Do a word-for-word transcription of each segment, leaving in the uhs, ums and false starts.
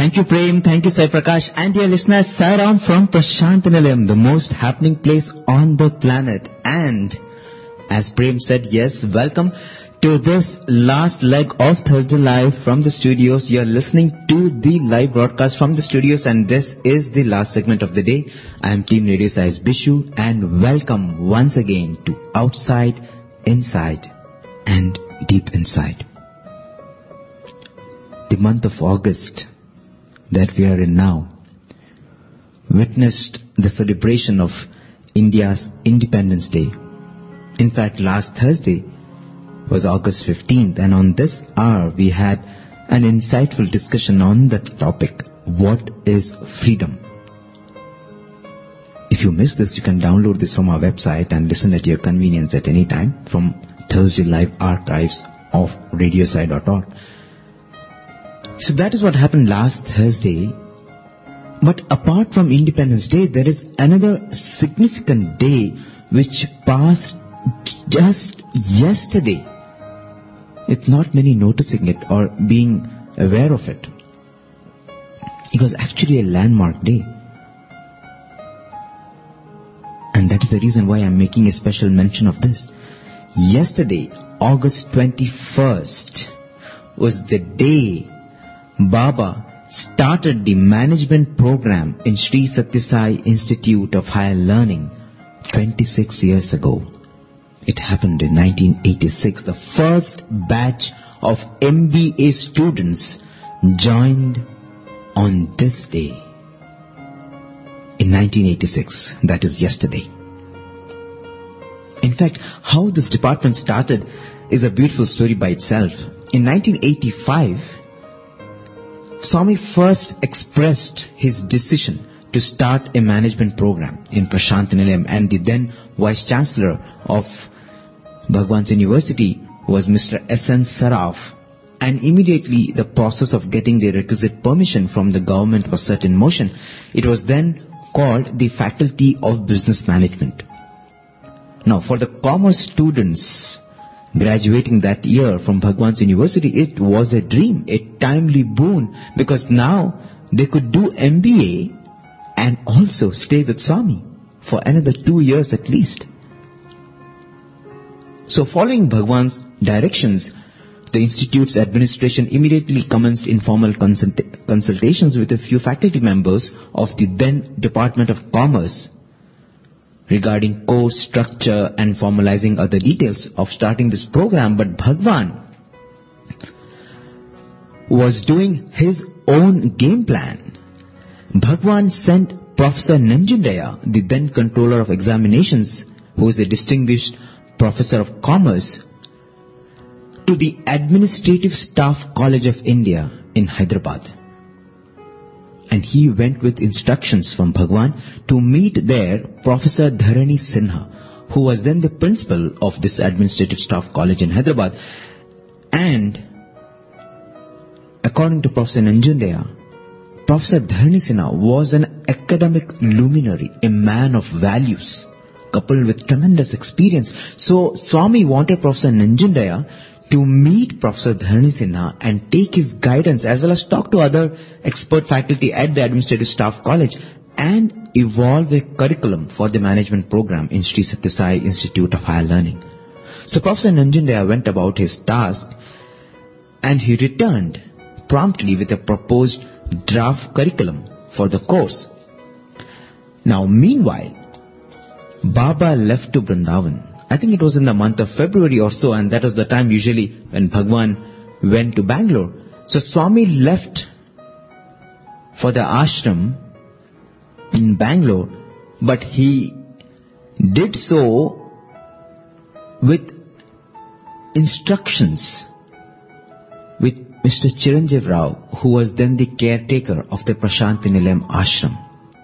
Thank you, Prem. Thank you, Sai Prakash. And dear listeners, Sairam from Prashantinilayam, the most happening place on the planet. And as Prem said, yes, welcome to this last leg of Thursday Live from the studios. You're listening to the live broadcast from the studios, and this is the last segment of the day. I am Team Radio Sai's Bishu, and welcome once again to Outside, Inside, and Deep Inside. The month of August that we are in now witnessed the celebration of India's Independence Day. In fact, last Thursday was August fifteenth, and on this hour we had an insightful discussion on the topic, what is freedom? If you missed this, you can download this from our website and listen at your convenience at any time from Thursday Live archives of radio sai dot org. So that is what happened last Thursday. But apart from Independence Day, there is another significant day which passed just yesterday, with not many noticing it or being aware of it. It was actually a landmark day. And that is the reason why I am making a special mention of this. Yesterday, August twenty-first, was the day Baba started the management program in Sri Sathya Sai Institute of Higher Learning twenty-six years ago. It happened in nineteen eighty-six. The first batch of M B A students joined on this day in nineteen eighty-six. That is yesterday. In fact, how this department started is a beautiful story by itself. In nineteen eighty-five, Swami first expressed his decision to start a management program in Prashantinilayam, and the then Vice Chancellor of Bhagwan's University was Mister S N Saraf, and immediately the process of getting the requisite permission from the government was set in motion. It was then called the Faculty of Business Management. Now, for the commerce students graduating that year from Bhagwan's University, it was a dream, a timely boon, because now they could do M B A and also stay with Swami for another two years at least. So following Bhagwan's directions, the institute's administration immediately commenced informal consult- consultations with a few faculty members of the then Department of Commerce regarding course structure and formalizing other details of starting this program. But Bhagwan was doing his own game plan. Bhagwan sent Professor Nanjundaya, the then Controller of Examinations, who is a distinguished Professor of Commerce, to the Administrative Staff College of India in Hyderabad. And he went with instructions from Bhagwan to meet there Professor Dharani Sinha, who was then the principal of this Administrative Staff College in Hyderabad. And according to Professor Nanjundaya, Professor Dharani Sinha was an academic luminary, a man of values, coupled with tremendous experience. So Swami wanted Professor Nanjundaya to meet Professor Dharani Sinha and take his guidance as well as talk to other expert faculty at the Administrative Staff College and evolve a curriculum for the management program in Sri Sathya Sai Institute of Higher Learning. So Professor Nanjundaya went about his task and he returned promptly with a proposed draft curriculum for the course. Now meanwhile, Baba left to Vrindavan. I think it was in the month of February or so, and that was the time usually when Bhagwan went to Bangalore. So Swami left for the ashram in Bangalore, but he did so with instructions with Mister Chiranjeev Rao, who was then the caretaker of the Prashantinilayam ashram.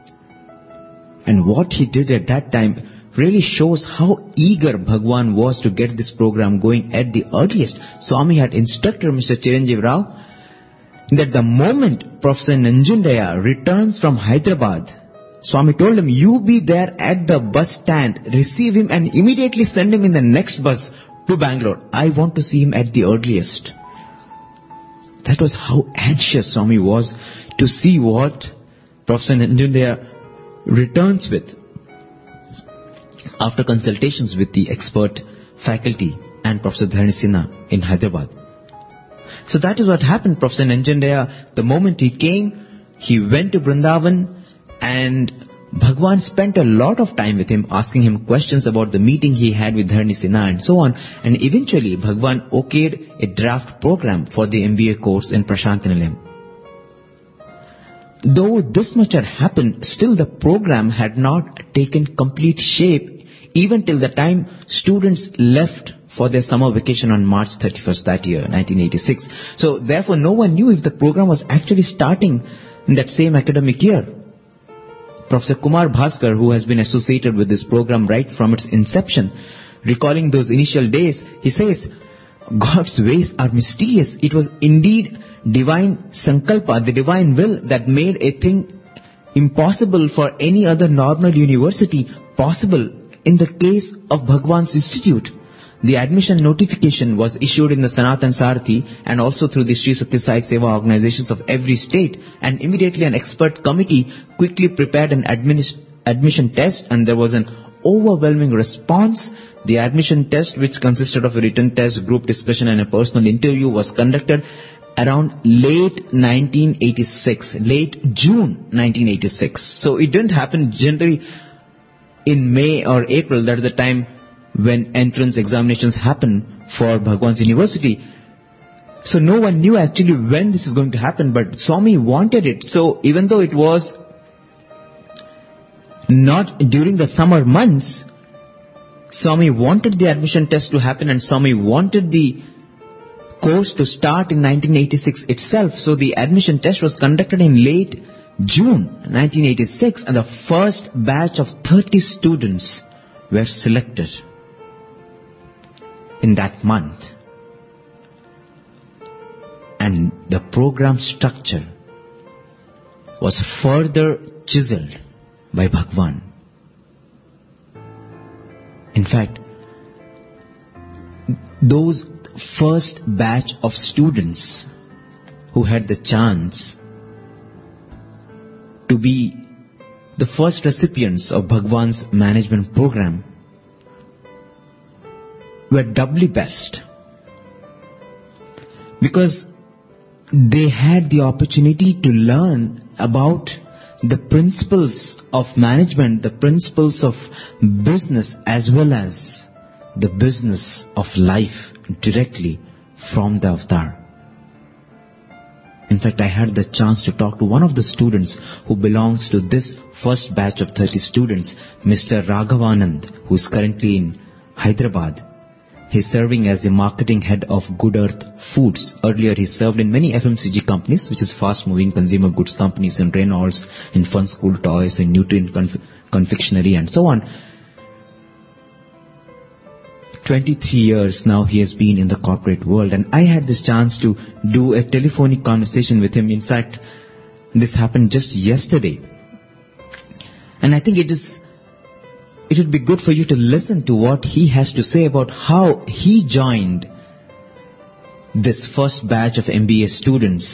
And what he did at that time really shows how eager Bhagwan was to get this program going at the earliest. Swami had instructed Mister Chiranjeev Rao that the moment Professor Nanjundaya returns from Hyderabad, Swami told him, you be there at the bus stand, receive him and immediately send him in the next bus to Bangalore. I want to see him at the earliest. That was how anxious Swami was to see what Professor Nanjundaya returns with after consultations with the expert faculty and Professor Dharani Sinha in Hyderabad. So that is what happened. Professor Nanjundaya, the moment he came, he went to Vrindavan, and Bhagwan spent a lot of time with him, asking him questions about the meeting he had with Dharani Sinha and so on. And eventually Bhagwan okayed a draft program for the M B A course in Prashant Nilayam. Though this much had happened, still the program had not taken complete shape even till the time students left for their summer vacation on March thirty-first that year, nineteen eighty-six. So therefore no one knew if the program was actually starting in that same academic year. Professor Kumar Bhaskar, who has been associated with this program right from its inception, recalling those initial days, he says, God's ways are mysterious. It was indeed divine sankalpa, the divine will, that made a thing impossible for any other normal university possible in the case of Bhagwan's Institute. The admission notification was issued in the Sanatan Sarathi and also through the Sri Satya Sai Seva organizations of every state, and immediately an expert committee quickly prepared an administ- admission test, and there was an overwhelming response. The admission test, which consisted of a written test, group discussion and a personal interview, was conducted around late nineteen eighty-six, late June nineteen eighty-six. So it didn't happen generally in May or April. That is the time when entrance examinations happen for Bhagwan's University. So no one knew actually when this is going to happen, but Swami wanted it. So even though it was not during the summer months, Swami wanted the admission test to happen, and Swami wanted the course to start in nineteen eighty-six itself. So the admission test was conducted in late June nineteen eighty-six, and the first batch of thirty students were selected in that month. And the program structure was further chiseled by Bhagwan. In fact, those first batch of students who had the chance to be the first recipients of Bhagwan's management program were doubly best, because they had the opportunity to learn about the principles of management, the principles of business, as well as the business of life directly from the avatar. In fact, I had the chance to talk to one of the students who belongs to this first batch of thirty students, Mister Raghavanand, who is currently in Hyderabad. He is serving as the marketing head of Good Earth Foods. Earlier he served in many F M C G companies, which is fast-moving consumer goods companies, in Reynolds, in Fun School Toys, in Nutrient Conf- Confectionery and so on. twenty-three years now he has been in the corporate world, and I had this chance to do a telephonic conversation with him. In fact, this happened just yesterday. And I think it is It would be good for you to listen to what he has to say about how he joined this first batch of M B A students.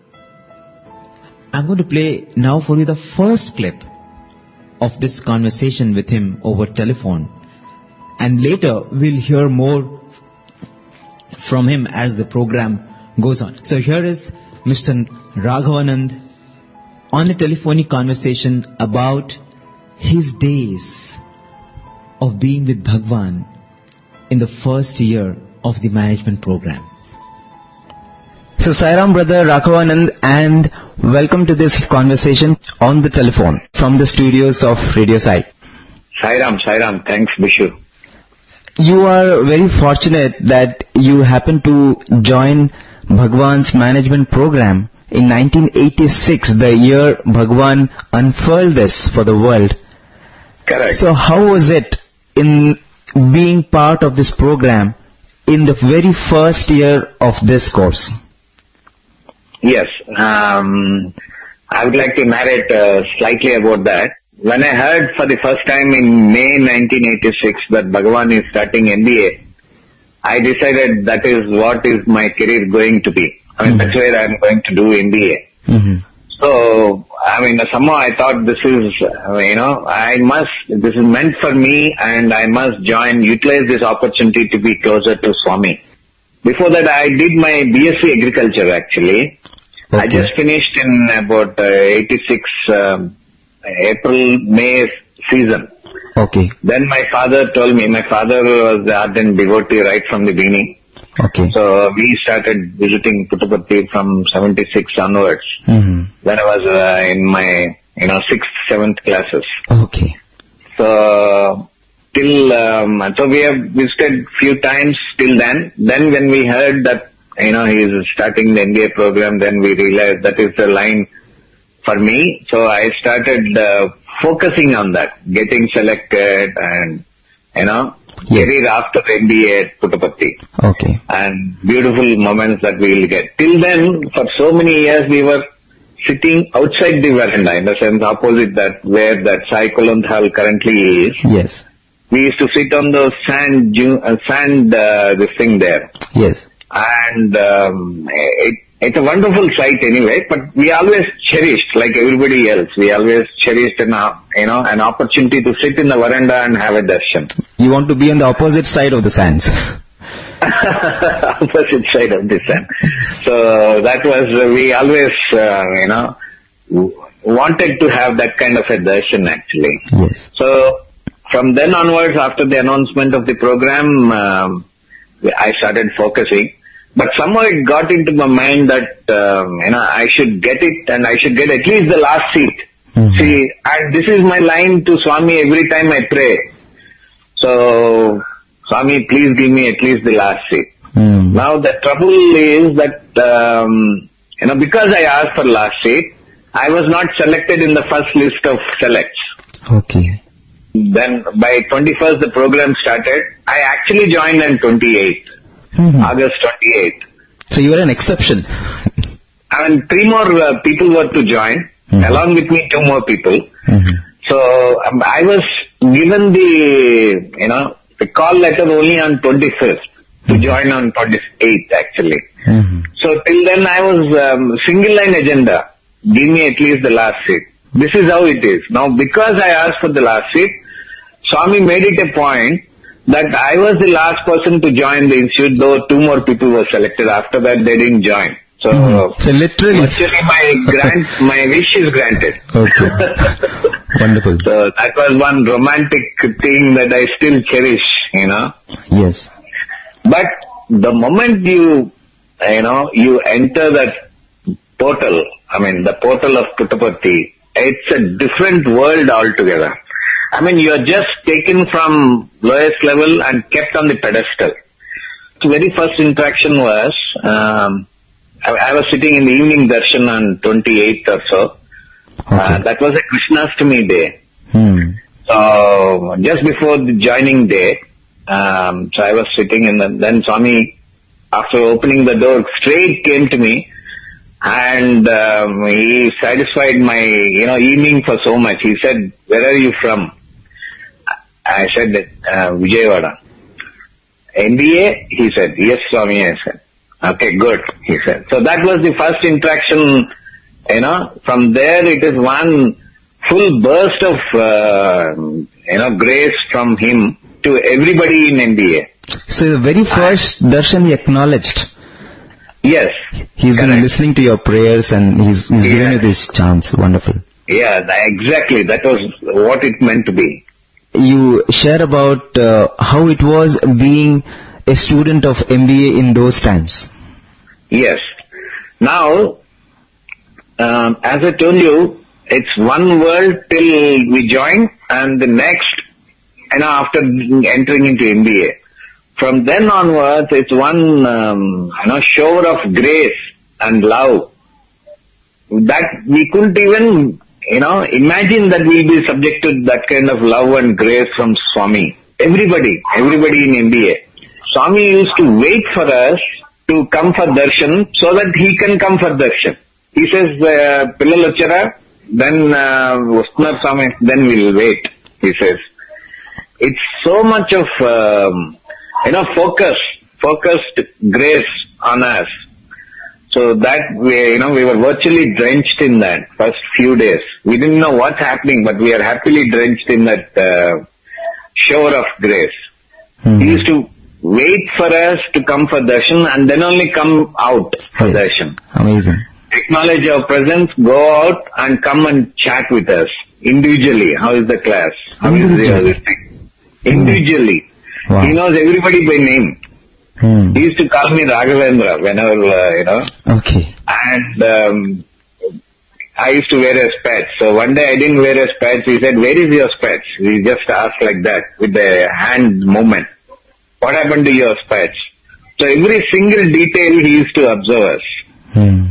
I'm going to play now for you the first clip of this conversation with him over telephone. And later we'll hear more from him as the program goes on. So here is Mister Raghavanand on a telephonic conversation about his days of being with Bhagwan in the first year of the management program. So Sairam brother Raghavanand, and welcome to this conversation on the telephone from the studios of Radio Sai. Sairam, Sairam, thanks Bishu. You are very fortunate that you happen to join Bhagwan's management program in nineteen eighty-six, the year Bhagwan unfurled this for the world. Correct. So how was it in being part of this program in the very first year of this course? Yes, um, I would like to narrate uh, slightly about that. When I heard for the first time in May nineteen eighty-six that Bhagwan is starting M B A, I decided that is what is my career going to be. I mean, Mm-hmm. that's where I'm going to do M B A. Mm-hmm. So, I mean, somehow I thought this is, uh, you know, I must, this is meant for me and I must join, utilize this opportunity to be closer to Swami. Before that, I did my B S c Agriculture actually. Okay. I just finished in about uh, eighty-six, um, April, May season. Okay. Then my father told me, my father was the ardent devotee right from the beginning. Okay. So we started visiting Puttaparthi from seventy-six onwards. Mm-hmm. When I was uh, in my, you know, sixth, seventh classes. Okay. So, till, um, so we have visited few times till then. Then when we heard that, you know, he is starting the M B A program, then we realized that is the line for me. So I started uh, focusing on that, getting selected and, you know, Yes. career after M B A at Puttaparthi. Okay. And beautiful moments that we will get. Till then, for so many years, we were sitting outside the veranda, in the sense opposite that, where that Sai Kulwant Hall currently is. Yes. We used to sit on the sand, ju- uh, sand, uh, this thing there. Yes. And um, it, it's a wonderful sight anyway, but we always cherished, like everybody else, we always cherished an, uh, you know, an opportunity to sit in the veranda and have a darshan. You want to be on the opposite side of the sands. Opposite side of the sun. So that was, uh, we always, uh, you know, w- wanted to have that kind of a darshan actually. Yes. So from then onwards, after the announcement of the program, um, I started focusing. But somehow it got into my mind that, um, you know, I should get it and I should get at least the last seat. Mm-hmm. See, and this is my line to Swami every time I pray. So, Swami, please give me at least the last seat. Mm. Now the trouble is that, um, you know, because I asked for last seat, I was not selected in the first list of selects. Okay. Then by twenty-first the program started. I actually joined on twenty-eighth, Mm-hmm. August twenty-eighth. So you were an exception. I mean, three more uh, people were to join, Mhm. along with me two more people. Mm-hmm. So um, I was given the, you know, the call letter only on twenty-fifth to Mhm. join on twenty-eighth actually. Mm-hmm. So till then I was um, single line agenda. Give me at least the last seat. This is how it is. Now because I asked for the last seat, Swami made it a point that I was the last person to join the institute, though two more people were selected. After that they didn't join. So, Mm-hmm. So literally. actually my grant, my wish is granted. Okay. Wonderful. So that was one romantic thing that I still cherish, you know. Yes. But the moment you, you know, you enter that portal, I mean the portal of Puttaparthi, it's a different world altogether. I mean you are just taken from lowest level and kept on the pedestal. The very first interaction was, um, I, I was sitting in the evening darshan on twenty-eighth or so. Okay. Uh, that was a Krishnastami day. Hmm. So just before the joining day, um, so I was sitting and then, then Swami, after opening the door, straight came to me and um, he satisfied my, you know, evening for so much. He said, "Where are you from?" I said, uh, "Vijayawada." "M B A?" He said. "Yes, Swami," I said. "Okay, good," he said. So that was the first interaction, you know. From there it is one full burst of, uh, you know, grace from him to everybody in M B A. So the very first darshan he acknowledged. Yes. He's been correct. listening to your prayers and he's, he's Yeah. given you this chance. Wonderful. Yeah, tha- exactly. That was what it meant to be. You share about uh, how it was being a student of M B A in those times. Yes. Now, um, as I told you, it's one world till we join and the next, you know, after entering into M B A. From then onwards, it's one, um, you know, shower of grace and love that we couldn't even, you know, imagine that we'll be subject to that kind of love and grace from Swami. Everybody, everybody in M B A. Swami used to wait for us to come for darshan so that he can come for darshan. He says, uh, Pillalachara, then uh, Vastnar Swami, then we'll wait, he says. It's so much of, um, you know, focus, focused grace on us. So that, we, you know, we were virtually drenched in that first few days. We didn't know what's happening, but we are happily drenched in that uh, shower of grace. Mm-hmm. He used to wait for us to come for darshan and then only come out for yes. darshan. Amazing. Acknowledge our presence, go out and come and chat with us individually. How is the class? How is the thing? Individually. Wow. He knows everybody by name. Hmm. He used to call me Raghavendra whenever, uh, you know. Okay. And um, I used to wear a spats. So one day I didn't wear a spats. He said, where is your spats? He just asked like that with the hand movement. What happened to your spats? So every single detail he used to observe us. Hmm.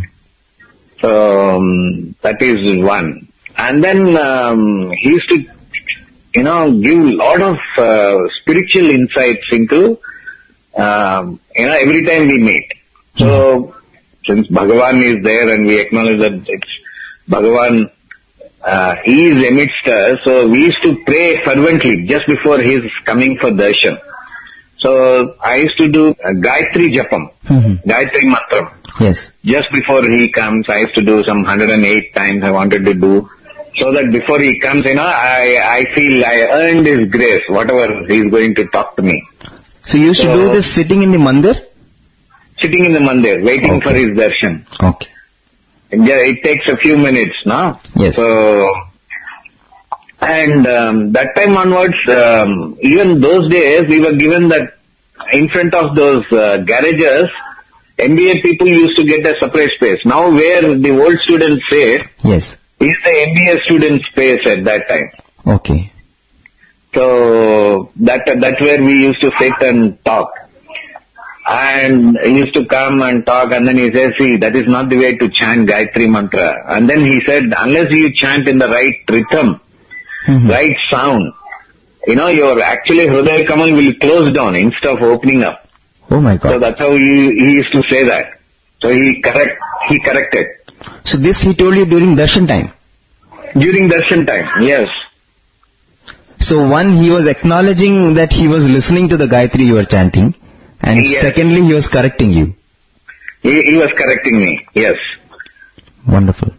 So um, that is one. And then um, he used to, you know, give a lot of uh, spiritual insights into, um, you know, every time we meet. So since Bhagavan is there and we acknowledge that it's Bhagavan, uh, he is amidst us, so we used to pray fervently just before his coming for darshan. So I used to do uh, Gayatri Japam, mm-hmm. Gayatri Mantram. Yes. Just before he comes, I used to do some one hundred eight times I wanted to do. So that before he comes, you know, I, I feel I earned his grace, whatever he is going to talk to me. So you used so, to do this sitting in the mandir? Sitting in the mandir, waiting okay. for his darshan. Okay. It, it takes a few minutes, no? Yes. So, and um, that time onwards, um, even those days, we were given that in front of those uh, garages, M B A people used to get a separate space. Now where the old students sit, yes, is the M B A student space at that time. Okay. So that that's where we used to sit and talk. And he used to come and talk, and then he says, see, that is not the way to chant Gayatri Mantra. And then he said, unless you chant in the right rhythm, mm-hmm. right sound, you know, your actually Hridaya Kamal will close down instead of opening up. Oh my God. So that's how he, he used to say that. So he correct, he corrected. So this he told you during darshan time? During darshan time, yes. So one, he was acknowledging that he was listening to the Gayatri you were chanting, and yes. secondly, he was correcting you. He, he was correcting me, yes. Wonderful.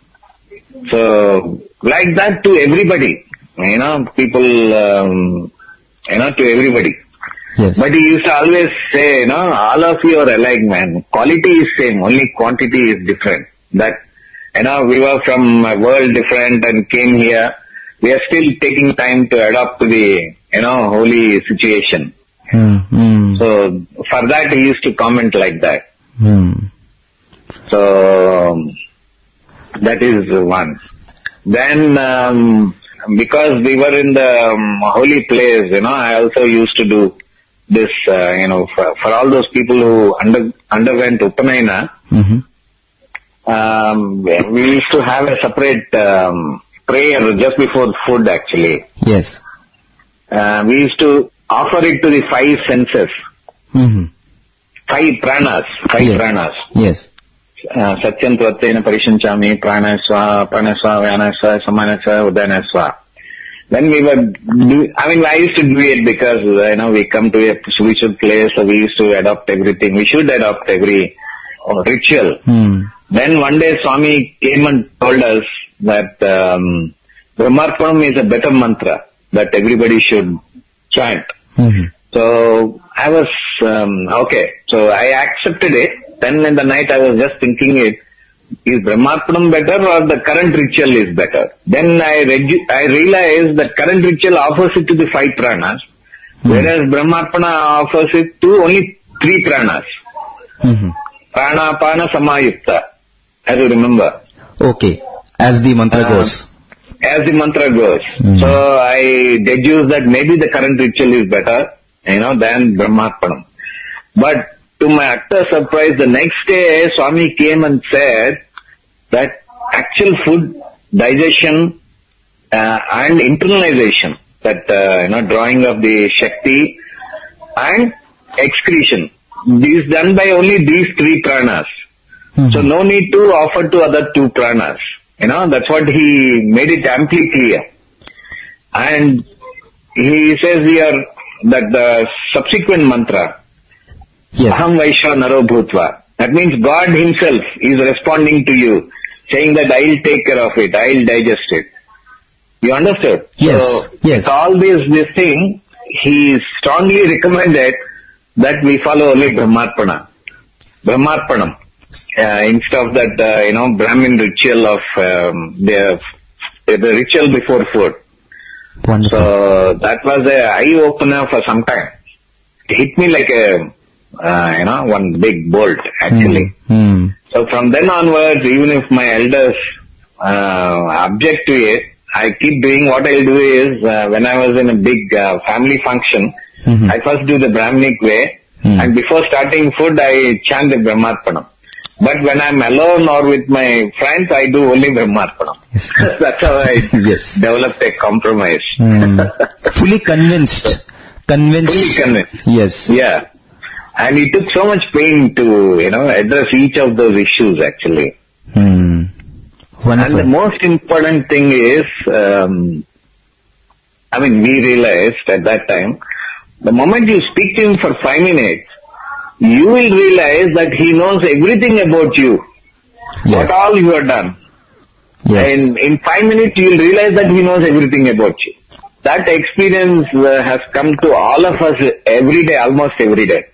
So, like that to everybody, you know, people, um, you know, to everybody. Yes. But he used to always say, you know, all of you are alike, man. Quality is same, only quantity is different. That, you know, we were from a world different and came here. We are still taking time to adapt to the, you know, holy situation. Mm, mm. So, for that he used to comment like that. Mm. So, that is one. Then, um, because we were in the um, holy place, you know, I also used to do this, uh, you know, for, for all those people who under, underwent Upanayana, mm-hmm. um, we used to have a separate um, prayer just before food actually. Yes. Uh, we used to offer it to the five senses. Mm-hmm. Five pranas. Five yes. pranas. Yes. Satyam Tvattena Parishanchami, Pranasva, Pranasva, Vyanasva, Samanasva, Udanasva. When we were, do, I mean, I used to do it because, you know, we come to a spiritual place, so we used to adopt everything. We should adopt every uh, ritual. Mm. Then one day Swami came and told us that um, Brahmarpanam is a better mantra that everybody should chant. Mm-hmm. So I was, um, okay, so I accepted it. Then in the night I was just thinking it, is Brahmarpanam better or the current ritual is better? Then I regu- I realized that current ritual offers it to the five pranas, mm-hmm. whereas Brahmarpana offers it to only three pranas. Mm-hmm. Prana, Pana, Samayukta, as you remember. Okay, as the mantra uh, goes. As the mantra goes. Mm-hmm. So I deduce that maybe the current ritual is better, you know, than Brahmarpanam. But to my utter surprise, the next day Swami came and said that actual food digestion uh, and internalization, that uh, you know, drawing of the Shakti and excretion, is done by only these three pranas. Mm-hmm. So no need to offer to other two pranas. You know, that's what he made it amply clear. And he says here that the subsequent mantra, yes. Aham Vaishva Naro Bhutva. That means God himself is responding to you, saying that I'll take care of it, I'll digest it. You understood? Yes, so, yes. With all this, this thing, he strongly recommended that we follow only Brahmarpana. Brahmarpanam. Uh, instead of that, uh, you know, Brahmin ritual of um, the, the ritual before food. Wonderful. So that was an eye-opener for some time. It hit me like a, uh, you know, one big bolt, actually. Mm. Mm. So from then onwards, even if my elders uh, object to it, I keep doing what I'll do is, uh, when I was in a big uh, family function, mm-hmm. I first do the Brahminic way, mm. and before starting food, I chant the Brahmarpanam. But when I'm alone or with my friends, I do only Brahmarpanam. Yes. That's how I yes. developed a compromise. Mm. Fully convinced. Convinced. Fully convinced. Yes. Yeah. And it took so much pain to, you know, address each of those issues, actually. Mm. Wonderful. And the most important thing is, um, I mean, we realized at that time, the moment you speak to him for five minutes, you will realize that he knows everything about you. Yes. What all you have done. Yes. And in five minutes you will realize that he knows everything about you. That experience uh, has come to all of us every day, almost every day.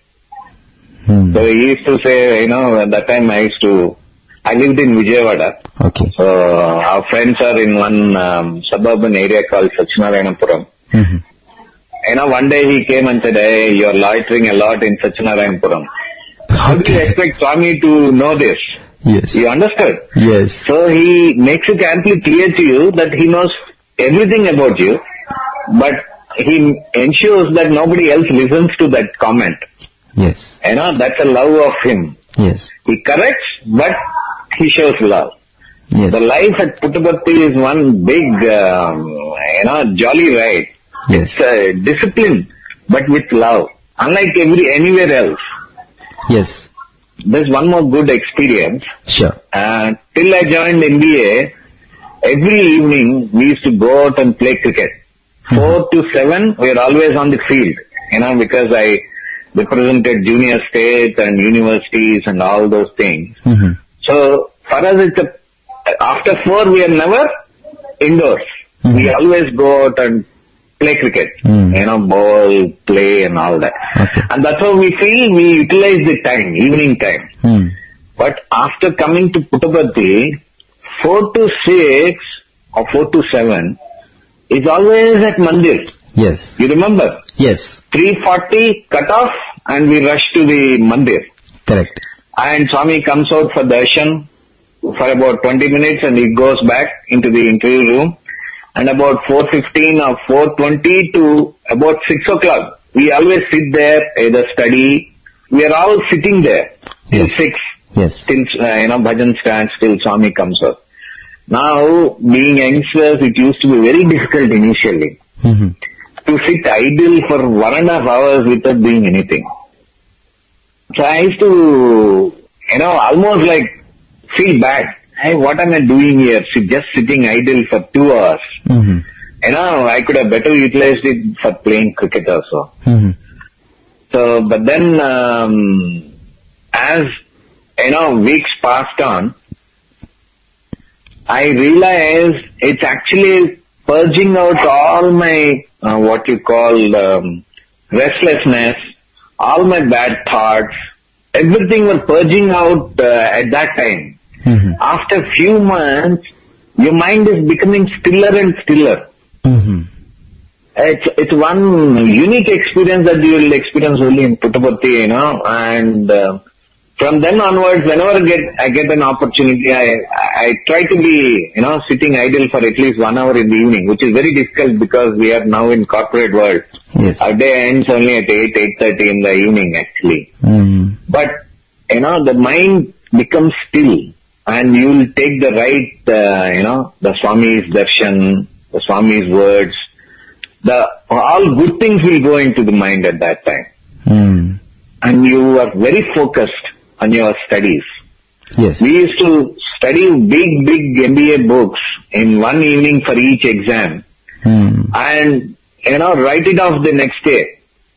Hmm. So he used to say, you know, at that time I used to, I lived in Vijayawada. Okay. So our friends are in one um, suburban area called Satchinarayanapuram. Mm-hmm. You know, one day he came and said, hey, you're loitering a lot in Satchinarayanapuram. How do you expect Swami to know this? Yes. You understood? Yes. So he makes it amply clear to you that he knows everything about you, but he ensures that nobody else listens to that comment. Yes. You know, that's a love of him. Yes. He corrects, but he shows love. Yes. The life at Puttaparthi is one big, um, you know, jolly ride. Yes. It's uh, discipline, but with love. Unlike every anywhere else. Yes. There's one more good experience. Sure. Uh, till I joined N B A, every evening we used to go out and play cricket. Mm-hmm. Four to seven, we are always on the field. You know, because I represented junior state and universities and all those things. Mm-hmm. So for us, it's a, after four, we are never indoors. Mm-hmm. We always go out and play cricket, mm. you know, ball, play and all that. Okay. And that's how we feel we utilize the time, evening time. Mm. But after coming to Puttaparthi, four to six or four to seven is always at Mandir. Yes. You remember? Yes. three forty cut off and we rush to the Mandir. Correct. And Swami comes out for darshan for about twenty minutes and he goes back into the interview room. And about four fifteen or four twenty to about six o'clock, we always sit there, either study. We are all sitting there till yes. six. Yes. Till, uh, you know, bhajan stands till Swami comes up. Now, being youngsters, it used to be very difficult initially. Mm-hmm. To sit idle for one and a half hours without doing anything. So I used to, you know, almost like feel bad. Hey, what am I doing here? Just sitting idle for two hours. Mm-hmm. You know, I could have better utilized it for playing cricket also. Mm-hmm. So, but then, um, as, you know, weeks passed on, I realized it's actually purging out all my, uh, what you call, um, restlessness, all my bad thoughts, everything was purging out uh, at that time. Mm-hmm. After few months, your mind is becoming stiller and stiller. Mm-hmm. It's it's one unique experience that you will experience only in Puttaparthi, you know. And uh, from then onwards, whenever I get I get an opportunity, I I try to be, you know, sitting idle for at least one hour in the evening, which is very difficult because we are now in corporate world. Yes. Our day ends only at eight eight thirty in the evening, actually. Mm-hmm. But you know, the mind becomes still. And you will take the right, uh, you know, the Swami's darshan, the Swami's words. The all good things will go into the mind at that time. Mm. And you are very focused on your studies. Yes. We used to study big, big M B A books in one evening for each exam. Mm. And, you know, write it off the next day.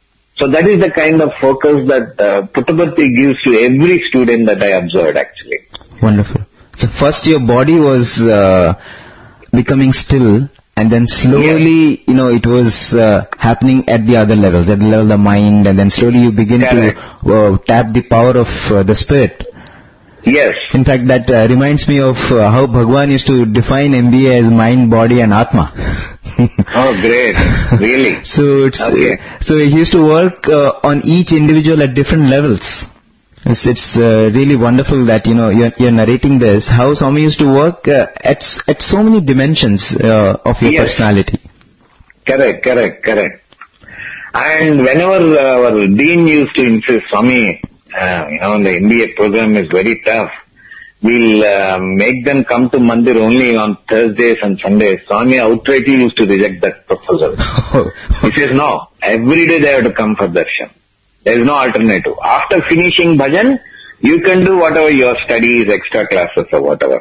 So that is the kind of focus that uh, Puttaparthi gives to every student that I observed actually. Wonderful. So first your body was uh, becoming still, and then slowly, yes. you know, it was uh, happening at the other levels, at the level of the mind, and then slowly you begin Correct. to uh, tap the power of uh, the spirit. Yes. In fact, that uh, reminds me of uh, how Bhagwan used to define M B A as mind, body and Atma. Oh, great. Really? so it's okay. uh, so he used to work uh, on each individual at different levels. It's, it's uh, really wonderful that, you know, you're, you're narrating this, how Swami used to work uh, at at so many dimensions uh, of your yes. personality. Correct, correct, correct. And whenever uh, our dean used to insist, Swami, uh, you know, the M B A program is very tough. We'll uh, make them come to Mandir only on Thursdays and Sundays. Swami outrightly used to reject that proposal. He says, no, every day they have to come for darshan. There is no alternative. After finishing bhajan, you can do whatever your studies, extra classes or whatever.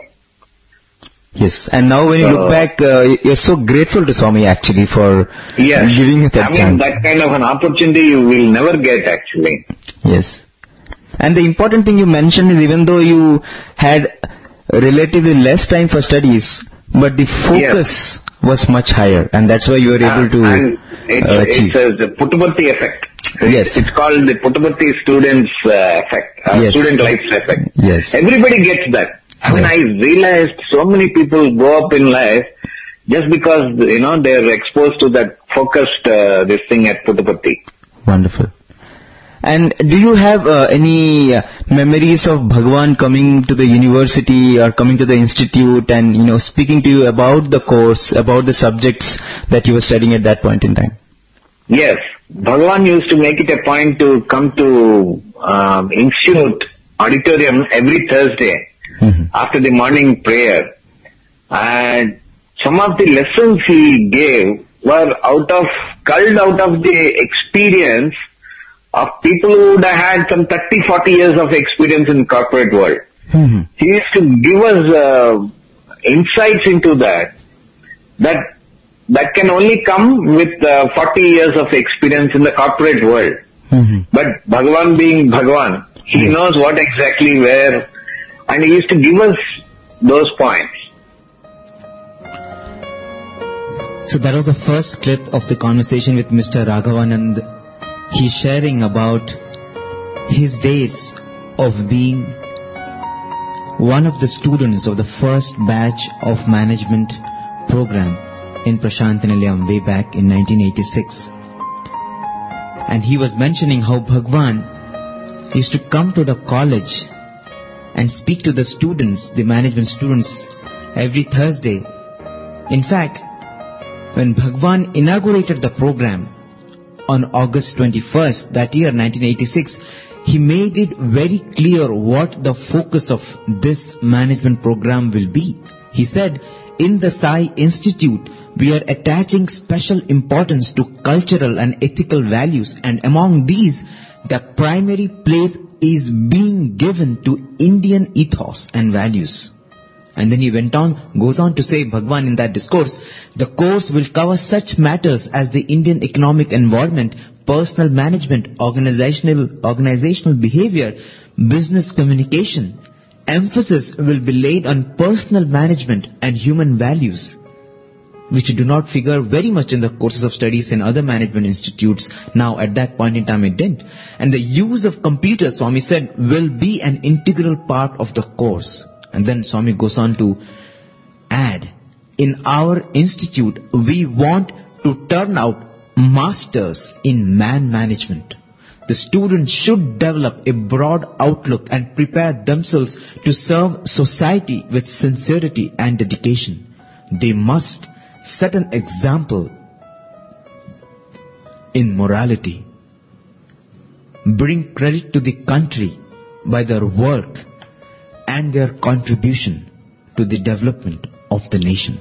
Yes, and now when so, you look back, uh, you're so grateful to Swami actually for yes, giving you that I mean, chance. That kind of an opportunity you will never get actually. Yes. And the important thing you mentioned is even though you had relatively less time for studies, but the focus yes. was much higher, and that's why you were able to and it's, uh, achieve. It's a, the Puttaparthi effect. Yes. It's called the Puttaparthi students uh, effect, uh, yes. student life effect. Yes. Everybody gets that. I mean, yes. I realized so many people go up in life just because, you know, they're exposed to that focused uh, this thing at Puttaparthi. Wonderful. And do you have uh, any uh, memories of Bhagwan coming to the university or coming to the institute and, you know, speaking to you about the course, about the subjects that you were studying at that point in time? Yes. Bhagwan used to make it a point to come to um, institute auditorium every Thursday mm-hmm. after the morning prayer. And some of the lessons he gave were out of, culled out of the experience of people who would have had some thirty, forty years of experience in corporate world. Mm-hmm. He used to give us uh, insights into that, that that can only come with uh, forty years of experience in the corporate world. Mm-hmm. But Bhagwan being Bhagwan, he yes. knows what exactly where, and he used to give us those points. So that was the first clip of the conversation with Mister Raghavanand. He's sharing about his days of being one of the students of the first batch of management program in Prasanthi Nilayam way back in nineteen eighty-six. And he was mentioning how Bhagwan used to come to the college and speak to the students, the management students, every Thursday. In fact, when Bhagwan inaugurated the program on August twenty-first, that year, nineteen eighty-six, he made it very clear what the focus of this management program will be. He said, in the Sai Institute, we are attaching special importance to cultural and ethical values, and among these, the primary place is being given to Indian ethos and values. And then he went on, goes on to say, Bhagwan in that discourse, the course will cover such matters as the Indian economic environment, personal management, organizational, organizational behavior, business communication. Emphasis will be laid on personal management and human values, which do not figure very much in the courses of studies in other management institutes. Now, at that point in time, it didn't. And the use of computers, Swami said, will be an integral part of the course. And then Swami goes on to add, in our institute, we want to turn out masters in man management. The students should develop a broad outlook and prepare themselves to serve society with sincerity and dedication. They must set an example in morality, bring credit to the country by their work and their contribution to the development of the nation.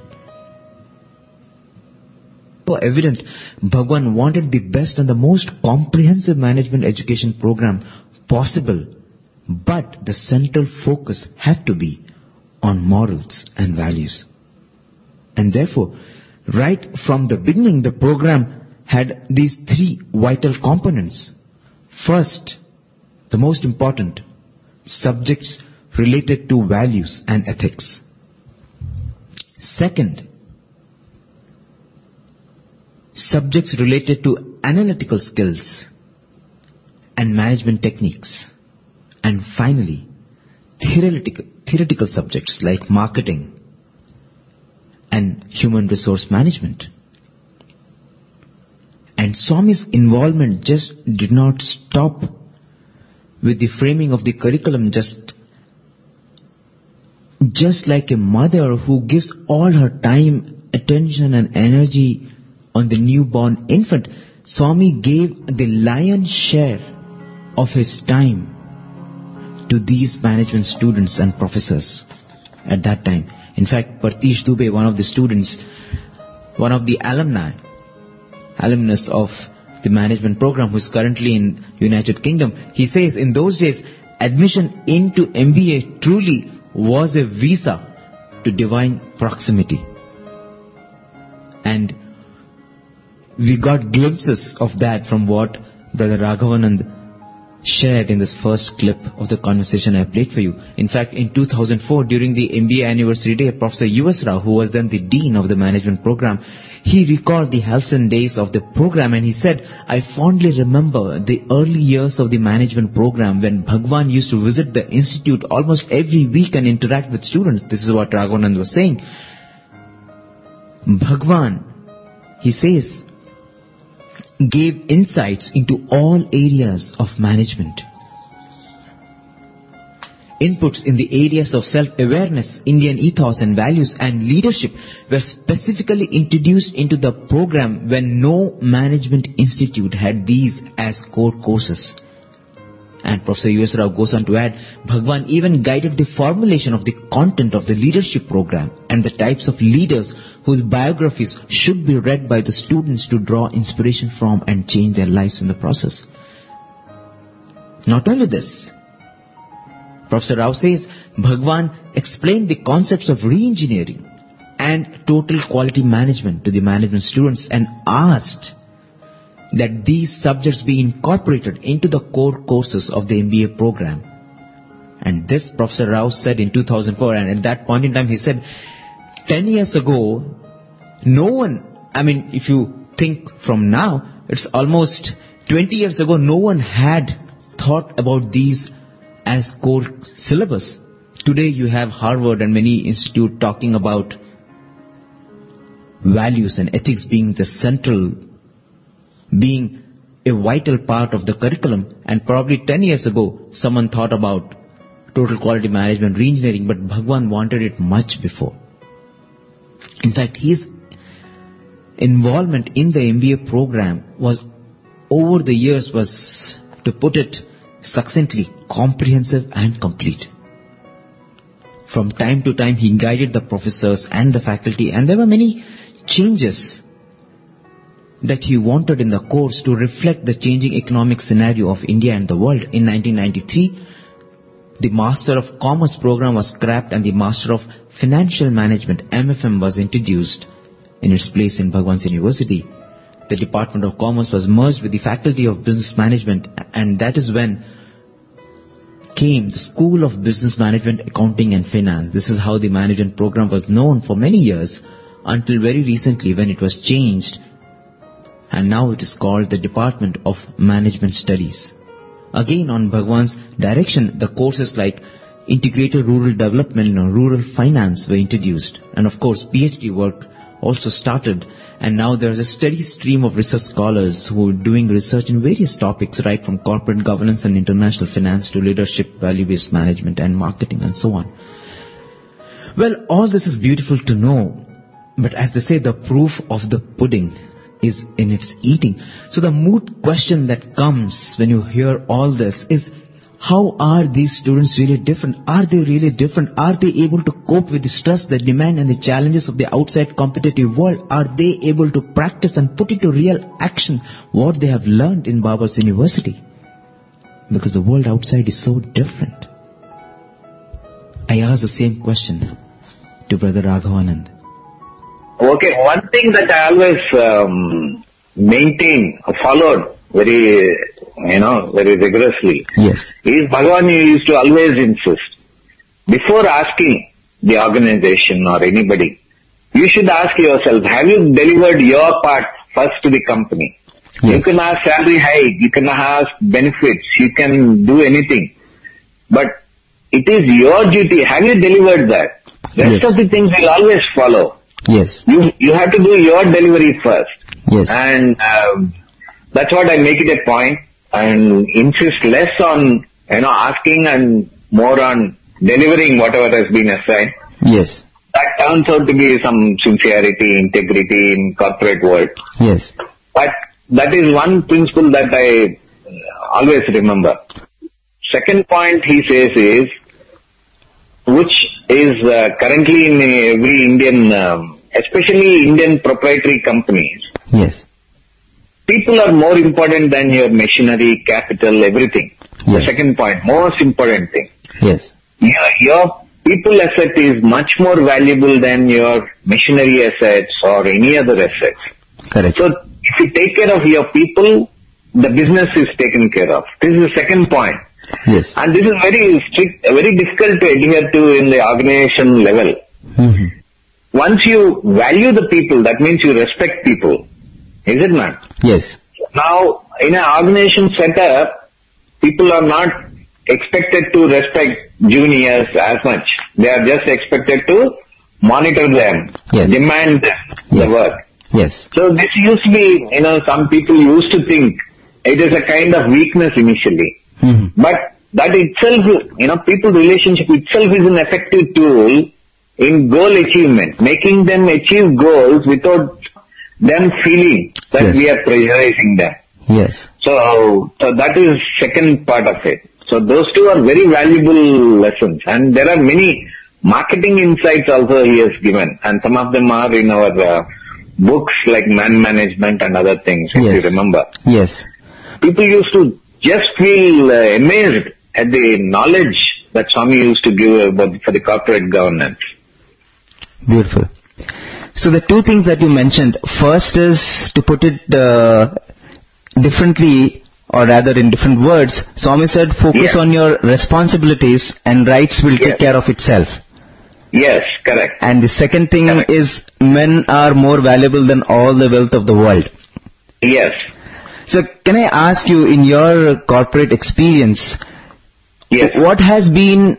So evident, Bhagwan wanted the best and the most comprehensive management education program possible, but the central focus had to be on morals and values. And therefore, right from the beginning, the program had these three vital components. First, the most important, subjects related to values and ethics. Second, subjects related to analytical skills and management techniques. And finally, theoretical, theoretical subjects like marketing and human resource management. And Swami's involvement just did not stop with the framing of the curriculum, just just like a mother who gives all her time, attention and energy on the newborn infant. Swami gave the lion's share of his time to these management students and professors at that time. In fact, Partish Dubey, one of the students, one of the alumni, alumnus of the management program, who is currently in United Kingdom, he says in those days, admission into M B A truly was a visa to divine proximity. And we got glimpses of that from what Brother Raghavanand shared in this first clip of the conversation I played for you. In fact, in two thousand four, during the M B A anniversary day, Professor U S Rao, who was then the dean of the management program, he recalled the halcyon days of the program and he said, I fondly remember the early years of the management program when Bhagwan used to visit the institute almost every week and interact with students. This is what Raghavanand was saying. Bhagwan, he says, gave insights into all areas of management. Inputs in the areas of self-awareness, Indian ethos and values and leadership were specifically introduced into the program when no management institute had these as core courses. And Professor U S Rao goes on to add, Bhagwan even guided the formulation of the content of the leadership program and the types of leaders whose biographies should be read by the students to draw inspiration from and change their lives in the process. Not only this, Professor Rao says, Bhagwan explained the concepts of re-engineering and total quality management to the management students and asked that these subjects be incorporated into the core courses of the M B A program. And this Professor Rao said in two thousand four, and at that point in time he said, ten years ago, no one, I mean, if you think from now, it's almost twenty years ago, no one had thought about these as core syllabus. Today you have Harvard and many institutes talking about values and ethics being the central, being a vital part of the curriculum. And probably ten years ago, someone thought about total quality management, re-engineering, but Bhagwan wanted it much before. In fact, his involvement in the M B A program was, over the years, was, to put it succinctly, comprehensive and complete. From time to time, he guided the professors and the faculty, and there were many changes that he wanted in the course to reflect the changing economic scenario of India and the world. In nineteen ninety-three, the Master of Commerce program was scrapped and the Master of Financial Management, M F M, was introduced in its place in Bhagwan's University. The Department of Commerce was merged with the Faculty of Business Management, and that is when came the School of Business Management, Accounting and Finance. This is how the management program was known for many years, until very recently when it was changed, and now it is called the Department of Management Studies. Again, on Bhagwan's direction, the courses like Integrated Rural Development and Rural Finance were introduced. And of course, PhD work also started, and now there is a steady stream of research scholars who are doing research in various topics, right from corporate governance and international finance to leadership, value-based management and marketing and so on. Well, all this is beautiful to know, but as they say, the proof of the pudding is in its eating. So the moot question that comes when you hear all this is, how are these students really different? Are they really different? Are they able to cope with the stress, the demand and the challenges of the outside competitive world? Are they able to practice and put into real action what they have learned in Babar's University? Because the world outside is so different. I asked the same question to Brother Raghavanand. Okay, one thing that I always um, maintained, followed very, you know, very rigorously. Yes. Is Bhagavan used to always insist, before asking the organization or anybody, you should ask yourself, have you delivered your part first to the company? Yes. You can ask salary hike, you can ask benefits, you can do anything. But it is your duty. Have you delivered that? Rest Yes. of the things will always follow. Yes. You you have to do your delivery first. Yes. And um, that's what I make it a point and insist less on, you know, asking and more on delivering whatever has been assigned. Yes. That turns out to be some sincerity, integrity in corporate world. Yes. But that is one principle that I always remember. Second point he says is, which is uh, currently in every Indian, um, especially Indian proprietary companies, Yes. people are more important than your machinery, capital, everything. Yes. The second point, most important thing. Yes. Your, your people asset is much more valuable than your machinery assets or any other assets. Correct. So if you take care of your people, the business is taken care of. This is the second point. Yes. And this is very strict, very difficult to adhere to in the organization level. Mm-hmm. Once you value the people, that means you respect people. Is it not? Yes. Now, in an organization setup, people are not expected to respect juniors as much. They are just expected to monitor them, Yes. demand them, Yes. the work. Yes. So this used to be, you know, some people used to think it is a kind of weakness initially. Mm-hmm. But that itself, you know, people relationship itself is an effective tool in goal achievement, making them achieve goals without them feeling that Yes. we are pressurizing them. Yes. So, so that is second part of it. So those two are very valuable lessons, and there are many marketing insights also he has given, and some of them are in our uh, books like Man Management and other things, if Yes. you remember. Yes. People used to just feel uh, amazed at the knowledge that Swami used to give about for the corporate governance. Beautiful. So the two things that you mentioned, first is, to put it uh, differently, or rather in different words, Swami said focus Yeah. on your responsibilities and rights will take Yes. care of itself. Yes, correct. And the second thing Correct. is, men are more valuable than all the wealth of the world. Yes, So can I ask you, in your corporate experience, yes. what has been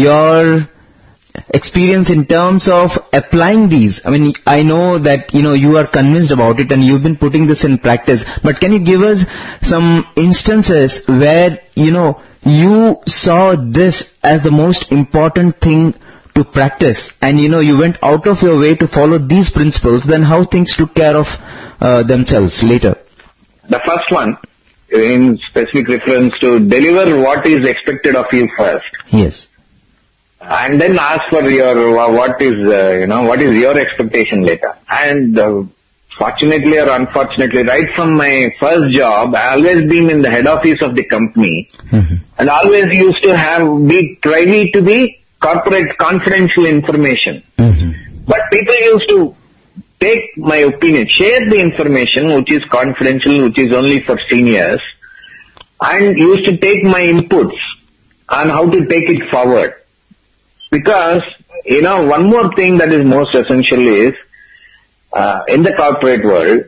your experience in terms of applying these? I mean, I know that, you know, you are convinced about it and you've been putting this in practice, but can you give us some instances where, you know, you saw this as the most important thing to practice and, you know, you went out of your way to follow these principles, then how things took care of uh, themselves later? The first one, in specific reference to deliver what is expected of you first, Yes. and then ask for your what is uh, you know what is your expectation later. And uh, fortunately or unfortunately, right from my first job, I always been in the head office of the company, Mm-hmm. and always used to have be privy to the corporate confidential information. Mm-hmm. But people used to take my opinion, share the information which is confidential, which is only for seniors, and used to take my inputs on how to take it forward. Because, you know, one more thing that is most essential is, uh, in the corporate world,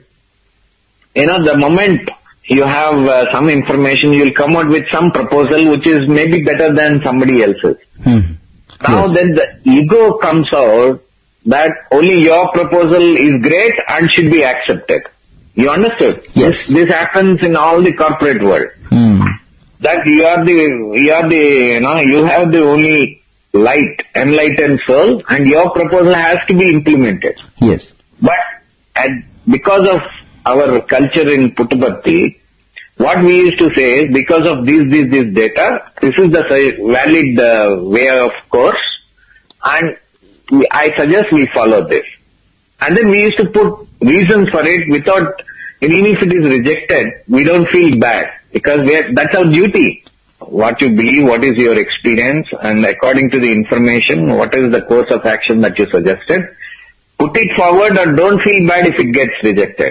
you know, the moment you have uh, some information, you'll come out with some proposal which is maybe better than somebody else's. Mm-hmm. Now Yes. then the ego comes out that only your proposal is great and should be accepted. You understood? Yes. This, this happens in all the corporate world. Mm. That you are the, you are the, you know, you have the only light, enlightened soul, and your proposal has to be implemented. Yes. But and because of our culture in Puttaparthi, what we used to say is, because of this, this, this data, this is the valid uh, way of course, and we, I suggest we follow this. And then we used to put reasons for it without, even if it is rejected, we don't feel bad, because we are, that's our duty. What you believe, what is your experience, and according to the information, what is the course of action that you suggested, put it forward and don't feel bad if it gets rejected.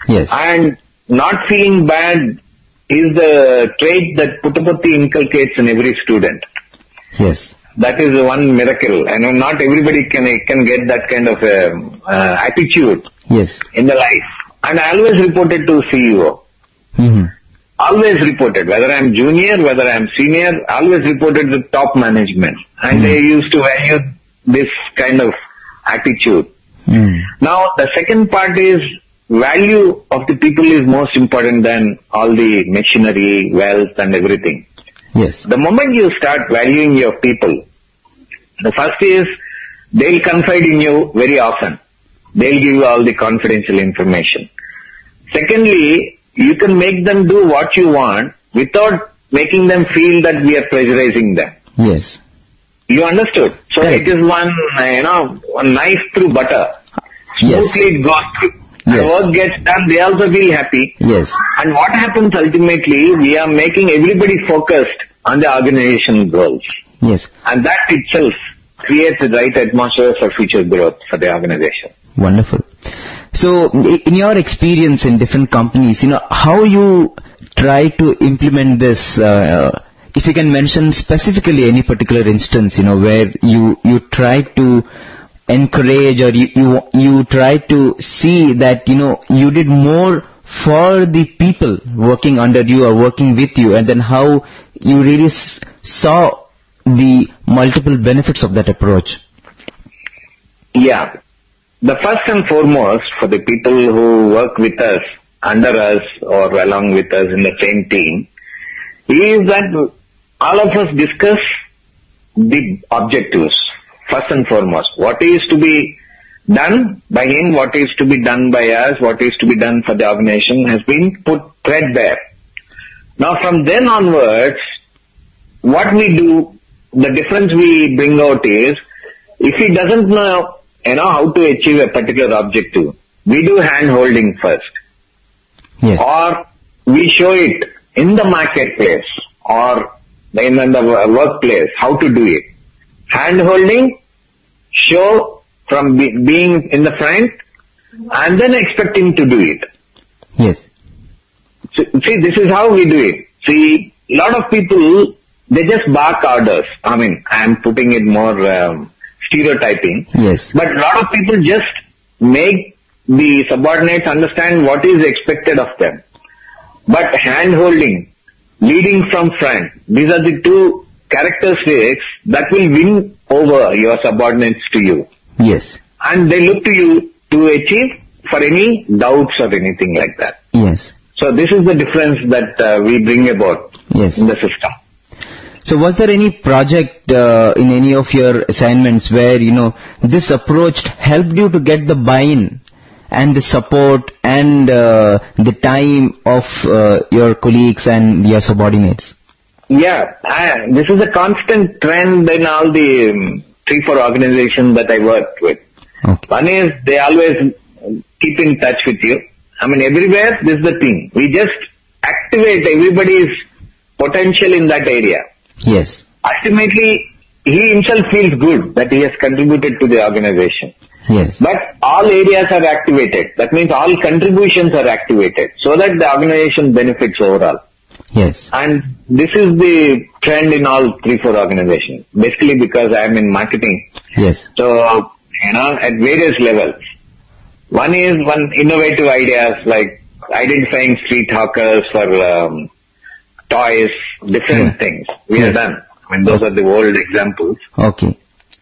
Yes. And not feeling bad is the trait that Puttaparthi inculcates in every student. Yes. That is one miracle. I know not everybody can can get that kind of um, uh, attitude Yes. in the life. And I always reported to C E O. Mm-hmm. Always reported, whether I'm junior, whether I'm senior, always reported to top management. And mm. they used to value this kind of attitude. Mm. Now, the second part is value of the people is most important than all the machinery, wealth and everything. Yes. The moment you start valuing your people, the first is they'll confide in you very often. They'll give you all the confidential information. Secondly, you can make them do what you want without making them feel that we are pressurizing them. Yes. You understood? So Correct. it is one, you know, one knife through butter. Yes. Smoothly it goes through. Yes. The work gets done, they also feel happy. Yes. And what happens ultimately, we are making everybody focused on the organization goals. Yes. And that itself creates the right atmosphere for future growth for the organization. Wonderful. So, in your experience in different companies, you know, how you try to implement this, uh, if you can mention specifically any particular instance, you know, where you, you try to encourage or you, you, you try to see that, you know, you did more for the people working under you or working with you, and then how you really s- saw the multiple benefits of that approach. Yeah. The first and foremost for the people who work with us, under us or along with us in the same team, is that all of us discuss the objectives. First and foremost, what is to be done by him, what is to be done by us, what is to be done for the organization has been put threadbare. Now from then onwards, what we do, the difference we bring out is, if he doesn't know, you know, how to achieve a particular objective, we do hand holding first. Yes. Or we show it in the marketplace or in the workplace, how to do it. Hand holding, show from be, being in the front, and then expect him to do it. Yes. So, see, this is how we do it. See, a lot of people, they just bark orders. I mean, I am putting it more um, stereotyping. Yes. But a lot of people just make the subordinates understand what is expected of them. But hand holding, leading from front, these are the two characteristics that will win over your subordinates to you. Yes. And they look to you to achieve for any doubts or anything like that. Yes. So this is the difference that uh, we bring about Yes. in the system. So was there any project uh, in any of your assignments where, you know, this approach helped you to get the buy-in and the support and uh, the time of uh, your colleagues and your subordinates? Yeah, I, this is a constant trend in all the um, three, four organizations that I worked with. Okay. One is they always keep in touch with you. I mean, everywhere this is the thing. We just activate everybody's potential in that area. Yes. Ultimately, he himself feels good that he has contributed to the organization. Yes. But all areas are activated. That means all contributions are activated so that the organization benefits overall. Yes. And this is the trend in all three, four organizations. Basically because I am in marketing. Yes. So, you know, at various levels. One is one innovative ideas like identifying street hawkers for um, toys, different Hmm. things. We Yes. have done. I mean, those are the old examples. Okay.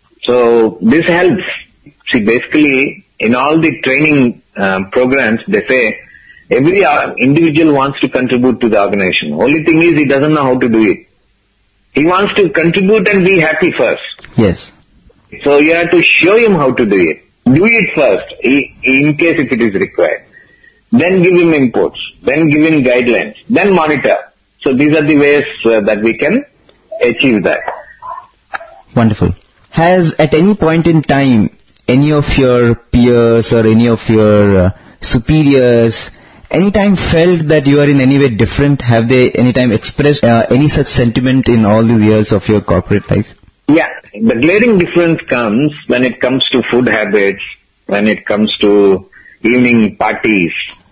So this helps. See, basically, in all the training um, programs, they say every uh, individual wants to contribute to the organization. Only thing is he doesn't know how to do it. He wants to contribute and be happy first. Yes. So you have to show him how to do it. Do it first, in case if it is required. Then give him inputs. Then give him guidelines. Then monitor. So these are the ways uh, that we can achieve that. Wonderful. Has at any point in time any of your peers or any of your uh, superiors anytime felt that you are in any way different? Have they anytime expressed uh, any such sentiment in all these years of your corporate life? Yeah, the glaring difference comes when it comes to food habits, when it comes to evening parties,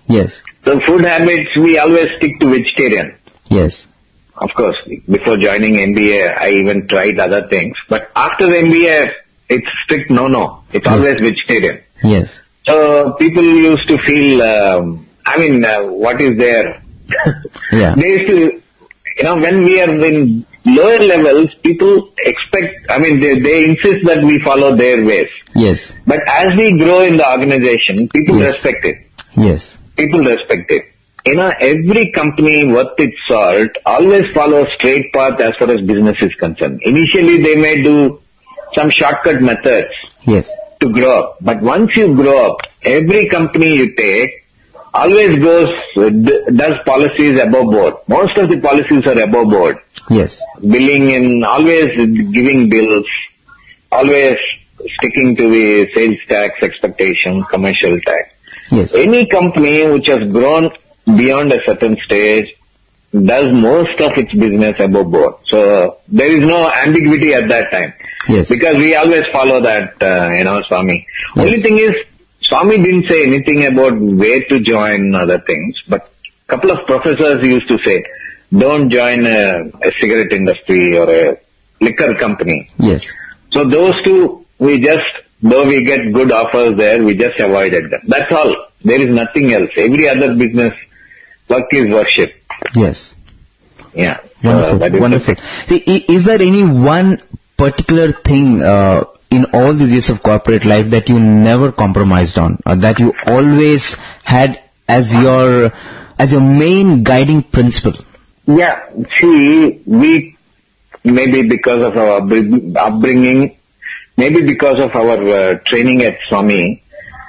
Yes. So food habits, we always stick to vegetarian. Yes. Of course, before joining M B A, I even tried other things. But after the M B A, it's strict no-no. It's Yes. always vegetarian. Yes. So people used to feel, um, I mean, uh, what is there? Yeah. They used to, you know, when we are in lower levels, people expect, I mean, they, they insist that we follow their ways. Yes. But as we grow in the organization, people Yes. respect it. Yes. People respect it. You know, every company worth its salt always follows straight path as far as business is concerned. Initially, they may do some shortcut methods Yes. to grow up. But once you grow up, every company you take always goes, d- does policies above board. Most of the policies are above board. Yes. Billing in, always giving bills, always sticking to the sales tax expectation, commercial tax. Yes. Any company which has grown beyond a certain stage does most of its business above board. So there is no ambiguity at that time. Yes. Because we always follow that, uh, you know, Swami. Yes. Only thing is, Swami didn't say anything about where to join other things, but a couple of professors used to say, don't join a, a cigarette industry or a liquor company. Yes. So those two, we just, though we get good offers there, we just avoided them. That's all. There is nothing else. Every other business, work is worship. Yes. Yeah. Wonderful. So that is Wonderful. the- See, i- is there any one particular thing uh, in all these years of corporate life that you never compromised on, or that you always had as your as your main guiding principle? Yeah. See, we, maybe because of our upbring- upbringing, maybe because of our uh, training at Swami,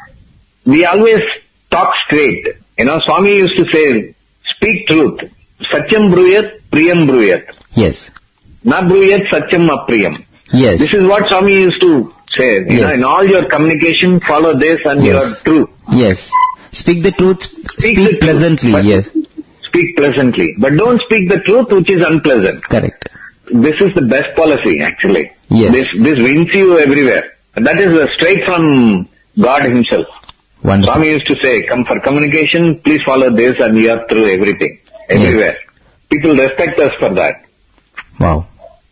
we always talk straight. You know, Swami used to say, speak truth. Satyam bruyat, priyam bruyat. Yes. Na bruyat, satyam apriyam. Yes. This is what Swami used to say. You Yes. know, in all your communication, follow this and Yes. your truth. Yes. Speak the truth. Speak, the truth, pleasantly. but Yes. Speak pleasantly. But don't speak the truth which is unpleasant. Correct. This is the best policy, actually. Yes. This, this wins you everywhere. And that is uh, straight from God himself. Wonderful. Swami used to say, come for communication, please follow this and you are through everything. Everywhere. People respect us for that. Wow.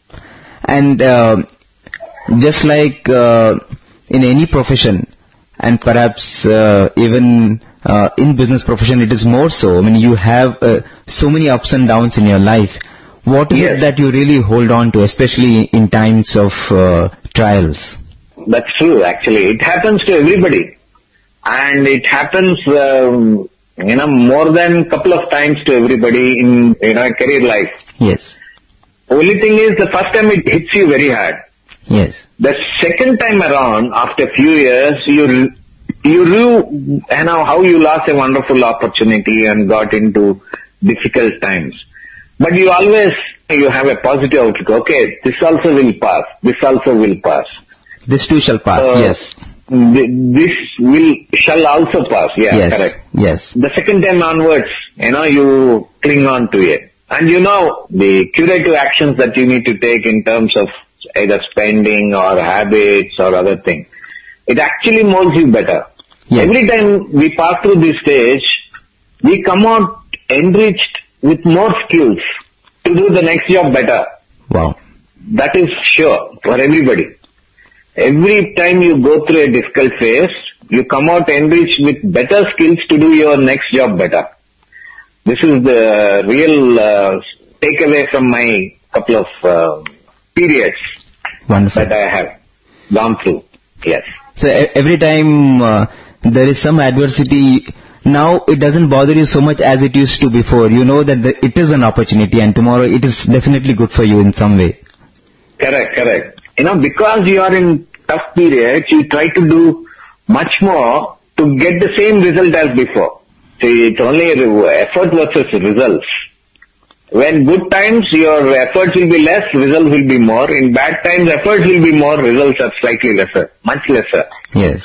And uh, just like uh, in any profession, and perhaps uh, even uh, in business profession, it is more so. I mean, you have uh, so many ups and downs in your life. What is Yes. it that you really hold on to, especially in times of uh, trials? That's true, actually. It happens to everybody. And it happens, um, you know, more than a couple of times to everybody in, you know, career life. Yes. Only thing is, the first time it hits you very hard. Yes. The second time around, after a few years, you, you knew, you know, how you lost a wonderful opportunity and got into difficult times. But you always, you have a positive outlook. Okay, this also will pass. This also will pass. This too shall pass. Uh, yes. Th- This will, shall also pass. Yeah, Yes. correct. Yes. The second time onwards, you know, you cling on to it. And you know, the curative actions that you need to take in terms of either spending or habits or other things, it actually molds you better. Yes. Every time we pass through this stage, we come out enriched with more skills to do the next job better. Wow. That is sure for everybody. Every time you go through a difficult phase, you come out enriched with better skills to do your next job better. This is the real uh, takeaway from my couple of uh, periods Wonderful. that I have gone through. Yes. So e- every time uh, there is some adversity, now it doesn't bother you so much as it used to before. You know that the, it is an opportunity, and tomorrow it is definitely good for you in some way. Correct, correct. You know, because you are in tough periods, you try to do much more to get the same result as before. See, it's only a re- effort versus results. When good times, your efforts will be less, results will be more. In bad times, efforts will be more, results are slightly lesser, much lesser. Yes.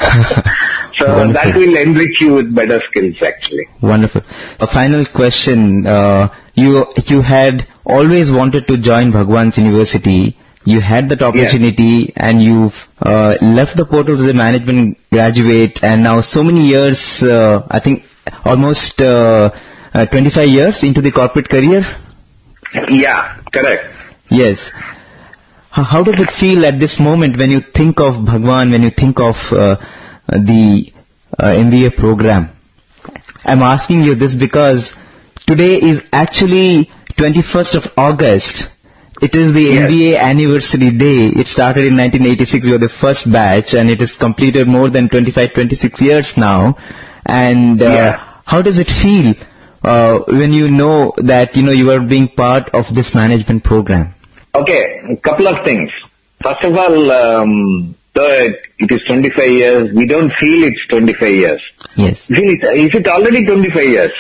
So Wonderful. that will enrich you with better skills, actually. Wonderful. A final question. Uh, you you had always wanted to join Bhagwan's University. You had that opportunity, and you've uh, left the portals as a management graduate, and now so many years, uh, I think almost uh, uh, twenty-five years into the corporate career? Yeah, correct. Yes. How, how does it feel at this moment when you think of Bhagwan, when you think of uh, the uh, M B A program? I'm asking you this because today is actually twenty-first of August. It is the Yes. M B A anniversary day. It started in nineteen eighty-six. You were the first batch, and it has completed more than twenty-five, twenty-six years now. And uh, Yeah. how does it feel uh, when you know that you know you are being part of this management program? Okay, a couple of things. First of all, um, though it, it is twenty-five years, we don't feel it's twenty-five years. Yes. Feel it, is it already twenty-five years?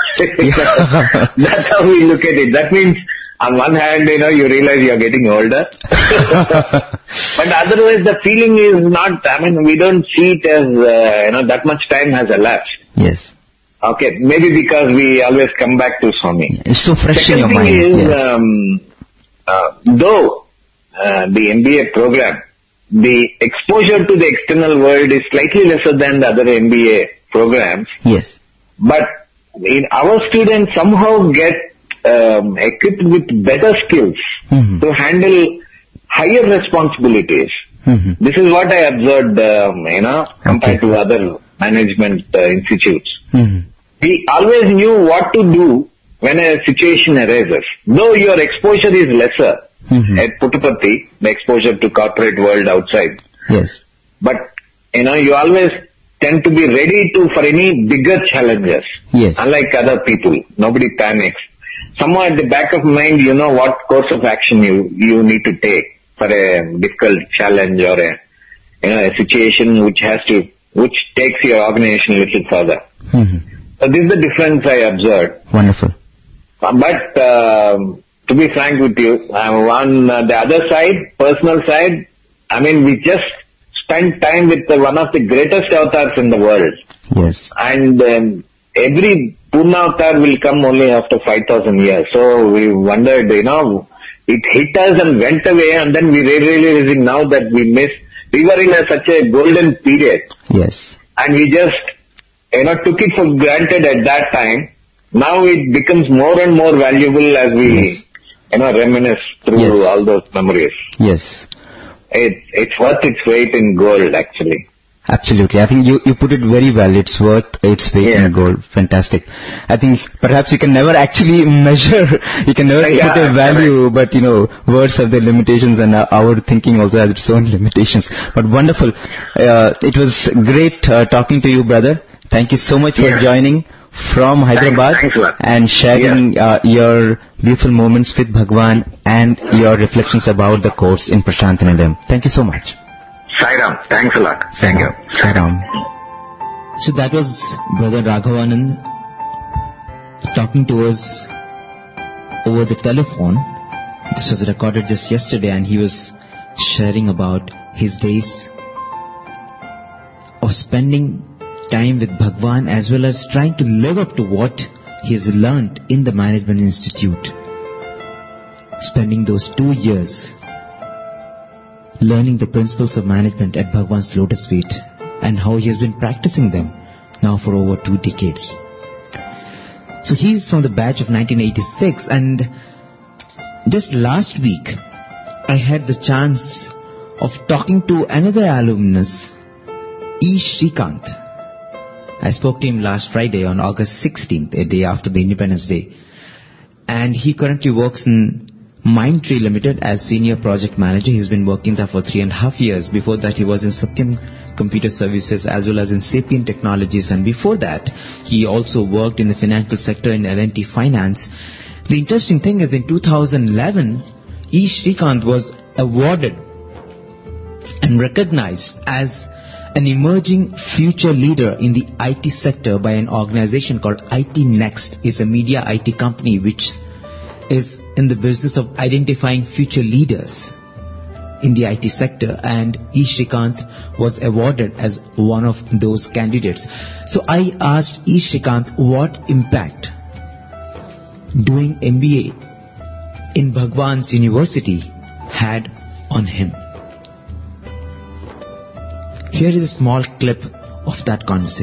That's how we look at it. That means, on one hand, you know, you realize you're getting older. But otherwise, the feeling is not, I mean, we don't see it as, uh, you know, that much time has elapsed. Yes. Okay, maybe because we always come back to Swami. It's so fresh Second in your thing mind. is, Yes. um, uh, though uh, the M B A program, the exposure to the external world is slightly lesser than the other M B A programs, Yes. but in our students somehow get um, equipped with better skills Mhm. to handle higher responsibilities. Mhm. This is what I observed, um, you know, compared Okay. to other management uh, institutes. Mhm. We always knew what to do when a situation arises. Though your exposure is lesser Mhm. at Puttaparthi, the exposure to corporate world outside, Yes. but you know, you always tend to be ready to for any bigger challenges. Yes. Unlike other people, nobody panics. Somewhere at the back of mind, you know what course of action you, you need to take for a difficult challenge or a, you know, a situation which has to, which takes your organization a little further. Mhm. So this is the difference I observed. Wonderful. Uh, But um, to be frank with you, uh, on uh, the other side, personal side, I mean, we just spent time with uh, one of the greatest avatars in the world. Yes. And um, every Purna avatar will come only after five thousand years. So we wondered, you know, it hit us and went away, and then we really realizing now that we missed. We were in a, such a golden period, Yes. and we just, you know, took it for granted at that time. Now it becomes more and more valuable as we, Yes. you know, reminisce through Yes. all those memories. Yes. It, it's worth its weight in gold, actually. Absolutely. I think you, you put it very well. It's worth its weight Yeah. in gold. Fantastic. I think perhaps you can never actually measure, you can never Yeah, put a value, but you know, words have their limitations and uh, our thinking also has its own limitations. But wonderful. Uh, it was great uh, talking to you, brother. Thank you so much for Yeah. joining from Hyderabad thanks a lot. and sharing uh, your beautiful moments with Bhagwan and your reflections about the course in Prashantanilayam. Thank you so much. Sai Ram, thanks a lot. Thank you. Sai Ram. So that was Brother Raghavanand talking to us over the telephone. This was recorded just yesterday, and he was sharing about his days of spending time with Bhagwan as well as trying to live up to what he has learnt in the Management Institute. Spending those two years learning the principles of management at Bhagwan's lotus feet and how he has been practicing them now for over two decades. So he is from the batch of nineteen eighty-six, and just last week I had the chance of talking to another alumnus, E. Shrikant. I spoke to him last Friday on August sixteenth, a day after the Independence Day, and he currently works in Mindtree Limited as Senior Project Manager. He's been working there for three and a half years. Before that, he was in Satyam Computer Services as well as in Sapient Technologies, and before that, he also worked in the financial sector in L and T Finance. The interesting thing is, in two thousand eleven, E. Shrikant was awarded and recognized as an emerging future leader in the I T sector by an organization called I T Next. It's a media I T company which is in the business of identifying future leaders in the I T sector, and E. Shrikant was awarded as one of those candidates. So I asked E. Shrikant what impact doing M B A in Bhagwan's University had on him. Here is a small clip of that conversation.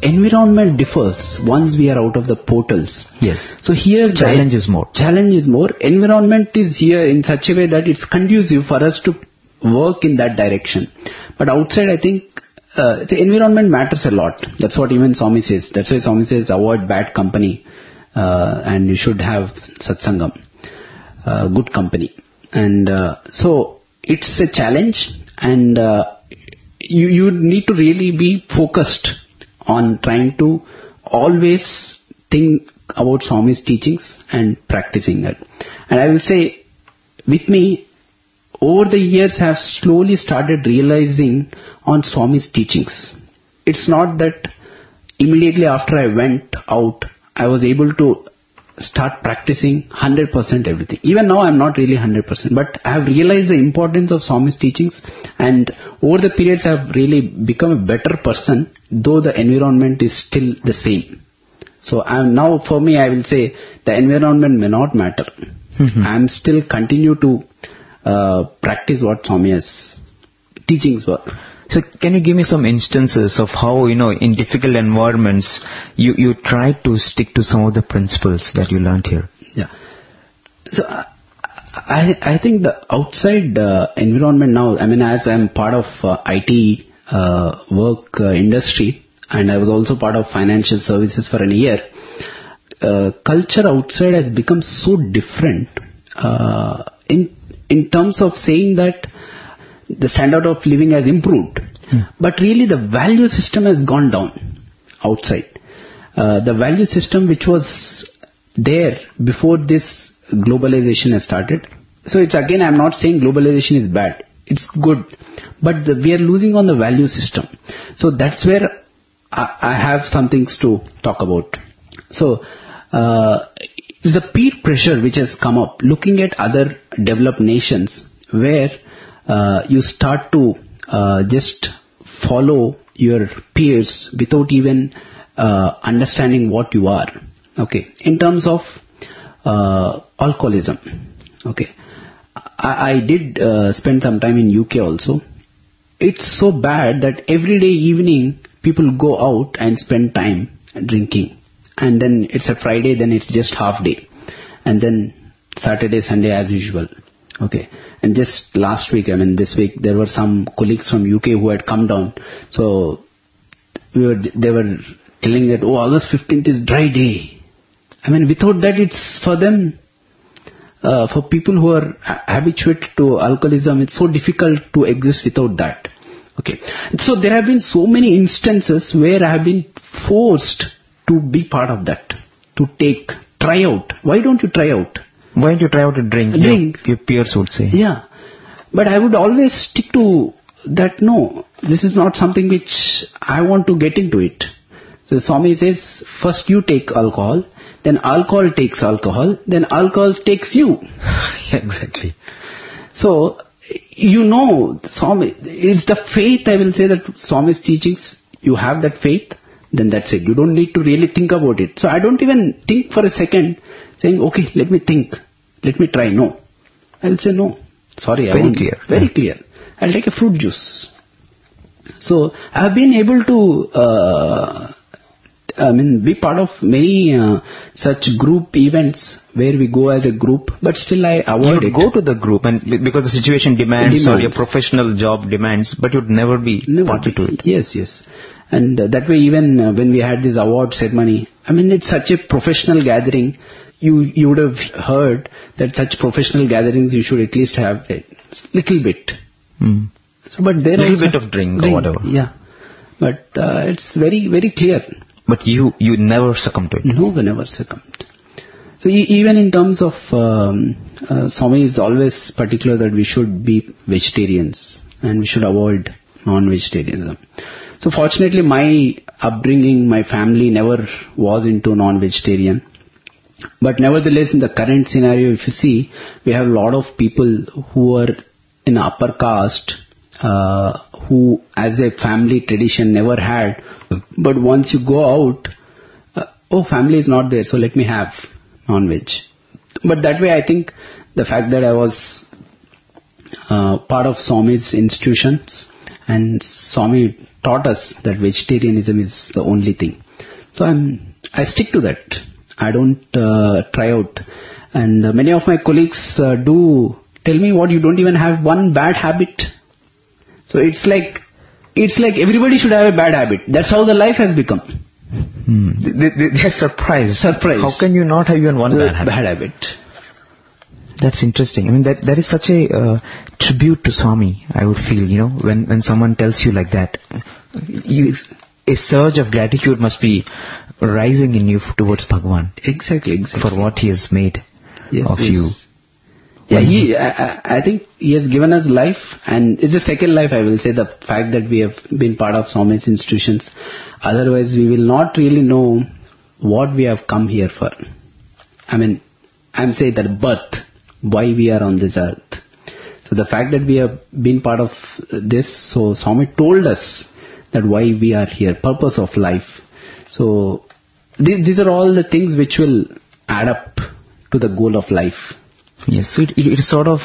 environment differs once we are out of the portals. Yes. So here Challenge the, is more. Challenge is more. Environment is here in such a way that it's conducive for us to work in that direction. But outside, I think uh, the environment matters a lot. That's what even Swami says. That's why Swami says avoid bad company uh, and you should have satsangam, uh, good company. And uh, so it's a challenge, and uh, you you need to really be focused on trying to always think about Swami's teachings and practicing that. And I will say, with me, over the years I have slowly started realizing on Swami's teachings. It's not that immediately after I went out, I was able to start practicing one hundred percent everything. Even now I'm not really one hundred percent, but I have realized the importance of Swami's teachings, and over the periods I have really become a better person, though the environment is still the same. So I'm now, for me, I will say the environment may not matter. Mm-hmm. I'm still continue to uh, practice what Swami's teachings were. So can you give me some instances of how, you know, in difficult environments, you, you try to stick to some of the principles that you learned here? Yeah. So uh, I I think the outside uh, environment now, I mean, as I'm part of uh, I T uh, work uh, industry, and I was also part of financial services for a year, uh, culture outside has become so different uh, in in terms of saying that the standard of living has improved, hmm. but really the value system has gone down outside. Uh, the value system which was there before this globalization has started. So it's again, I'm not saying globalization is bad. It's good. But the, we are losing on the value system. So that's where I, I have some things to talk about. So uh, it's a peer pressure which has come up, looking at other developed nations where Uh, you start to uh, just follow your peers without even uh, understanding what you are. Okay. In terms of uh, alcoholism. Okay. I, I did uh, spend some time in U K also. It's so bad that every day evening people go out and spend time drinking. And then it's a Friday, then it's just half day. And then Saturday, Sunday as usual. Okay. And just last week, I mean this week, there were some colleagues from U K who had come down. So we were, they were telling that, oh, August fifteenth is dry day. I mean, without that, it's for them, uh, for people who are habituated to alcoholism, it's so difficult to exist without that. Okay. So there have been so many instances where I have been forced to be part of that, to take, try out. Why don't you try out? Why don't you try out a drink? Drink. Your, your peers would say. Yeah. But I would always stick to that, no, this is not something which I want to get into it. So Swami says, first you take alcohol, then alcohol takes alcohol, then alcohol takes you. Exactly. So, you know, Swami, it's the faith, I will say, that Swami's teachings, you have that faith, then that's it. You don't need to really think about it. So I don't even think for a second, saying, okay, let me think, let me try. No. I'll say no. Sorry, I Very won't. clear. Very yeah. clear. I'll take a fruit juice. So I've been able to, uh, I mean, be part of many uh, such group events where we go as a group, but still I avoid you it. Go to the group, and because the situation demands, demands. or your professional job demands, but you'd never be never party be. to it. Yes, yes. And uh, that way, even uh, when we had this award ceremony, I mean, it's such a professional gathering. You you would have heard that such professional gatherings you should at least have a little bit. Mm. So, but there little also bit of drink, drink or whatever. Yeah, but uh, it's very very clear. But you you never succumb to it. No, we never succumbed. So e- even in terms of um, uh, Swami is always particular that we should be vegetarians and we should avoid non-vegetarianism. So fortunately, my upbringing, my family never was into non-vegetarian. But nevertheless, in the current scenario, if you see, we have a lot of people who are in upper caste, uh, who as a family tradition never had. But once you go out, uh, oh, family is not there, so let me have non-veg. But that way, I think the fact that I was uh, part of Swami's institutions, and Swami taught us that vegetarianism is the only thing. So I'm, I stick to that. I don't uh, try out. And uh, many of my colleagues uh, do tell me, what, you don't even have one bad habit? So it's like, it's like everybody should have a bad habit. That's how the life has become. Hmm. They, they, they're surprised. Surprised. How can you not have even one bad habit? Bad habit. That's interesting. I mean, that that is such a uh, tribute to Swami, I would feel, you know, when, when someone tells you like that. You, a surge of gratitude must be rising in you towards Bhagwan. Exactly, exactly. For what he has made yes, of yes. you. Yeah, he, I, I think he has given us life, and it's a second life, I will say, the fact that we have been part of Swami's institutions. Otherwise, we will not really know what we have come here for. I mean, I'm saying that birth, why we are on this earth. So the fact that we have been part of this, so Swami told us that why we are here, purpose of life. So these, these are all the things which will add up to the goal of life. Yes, so it, it, it is sort of,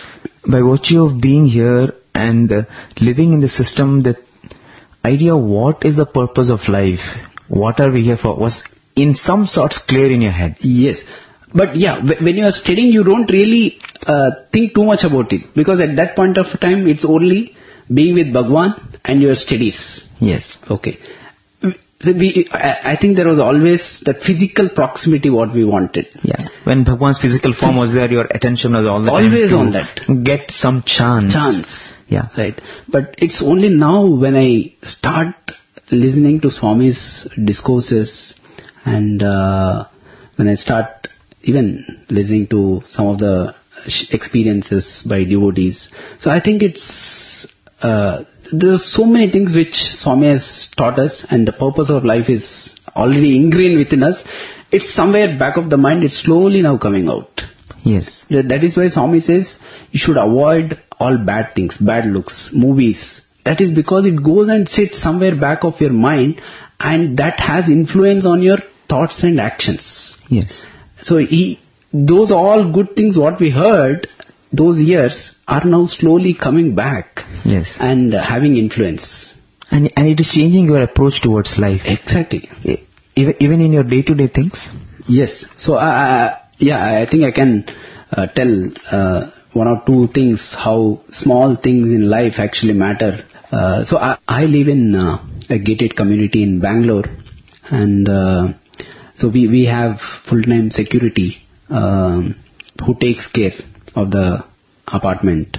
by virtue of being here and uh, living in the system, the idea of what is the purpose of life, what are we here for, was in some sorts clear in your head. Yes. But yeah, when you are studying, you don't really uh, think too much about it. Because at that point of time, it's only being with Bhagwan and your studies. Yes. Okay. So we, I, I think there was always that physical proximity what we wanted. Yeah. When Bhagwan's physical form was there, your attention was all the always time on that. Get some chance. Chance. Yeah. Right. But it's only now when I start listening to Swami's discourses and uh, when I start even listening to some of the experiences by devotees. So I think it's, uh, there are so many things which Swami has taught us, and the purpose of life is already ingrained within us. It's somewhere back of the mind, it's slowly now coming out. Yes. That is why Swami says you should avoid all bad things, bad looks, movies. That is because it goes and sits somewhere back of your mind, and that has influence on your thoughts and actions. Yes. So he, those all good things what we heard, those years are now slowly coming back. Yes. And uh, having influence. And and it is changing your approach towards life. Exactly. Even, even in your day-to-day things? Yes. So, uh, yeah, I think I can uh, tell uh, one or two things, how small things in life actually matter. Uh, so I, I live in uh, a gated community in Bangalore, and uh, so we, we have full-time security um, who takes care of the apartment.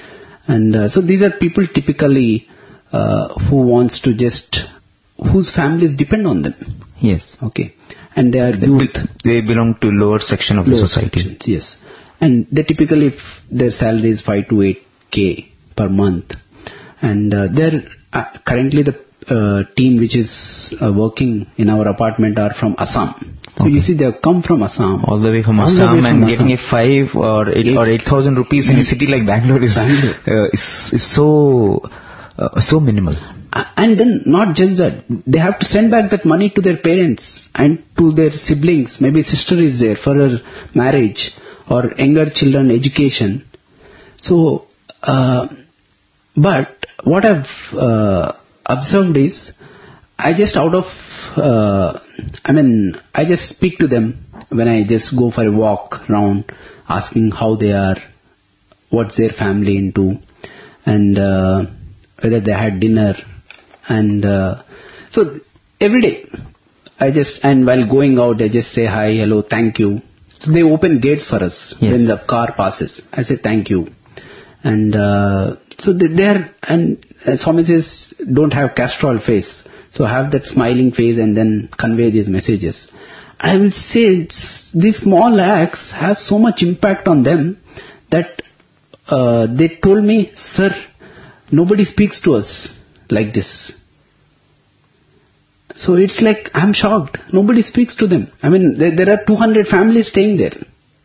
And uh, so these are people typically uh, who wants to just, whose families depend on them. Yes. Okay. And they are They, youth. they belong to lower section of Lower the society. sections, yes. And they typically, if their salary is five to eight K per month. And uh, they're uh, currently the uh, team which is uh, working in our apartment are from Assam. So Okay. you see, they have come from Assam. All the way from All the Assam, way from and Assam. getting a five or eight, Eight. or eight thousand rupees in a city like Bangalore is Bangalore. uh, is, is so uh, so minimal. Uh, And then not just that, they have to send back that money to their parents and to their siblings. Maybe sister is there for her marriage or younger children education. So, uh, but what I've uh, observed is, I just out of, uh, I mean, I just speak to them when I just go for a walk around, asking how they are, what's their family into, and uh, whether they had dinner. And uh, so every day, I just, and while going out, I just say hi, hello, thank you. So they open gates for us Yes. when the car passes. I say thank you. And uh, so they, they are, and uh, Swami says, don't have castrol face. So have that smiling face and then convey these messages. I will say it's, these small acts have so much impact on them that uh, they told me, sir, nobody speaks to us like this. So it's like, I'm shocked. Nobody speaks to them. I mean, there, there are two hundred families staying there.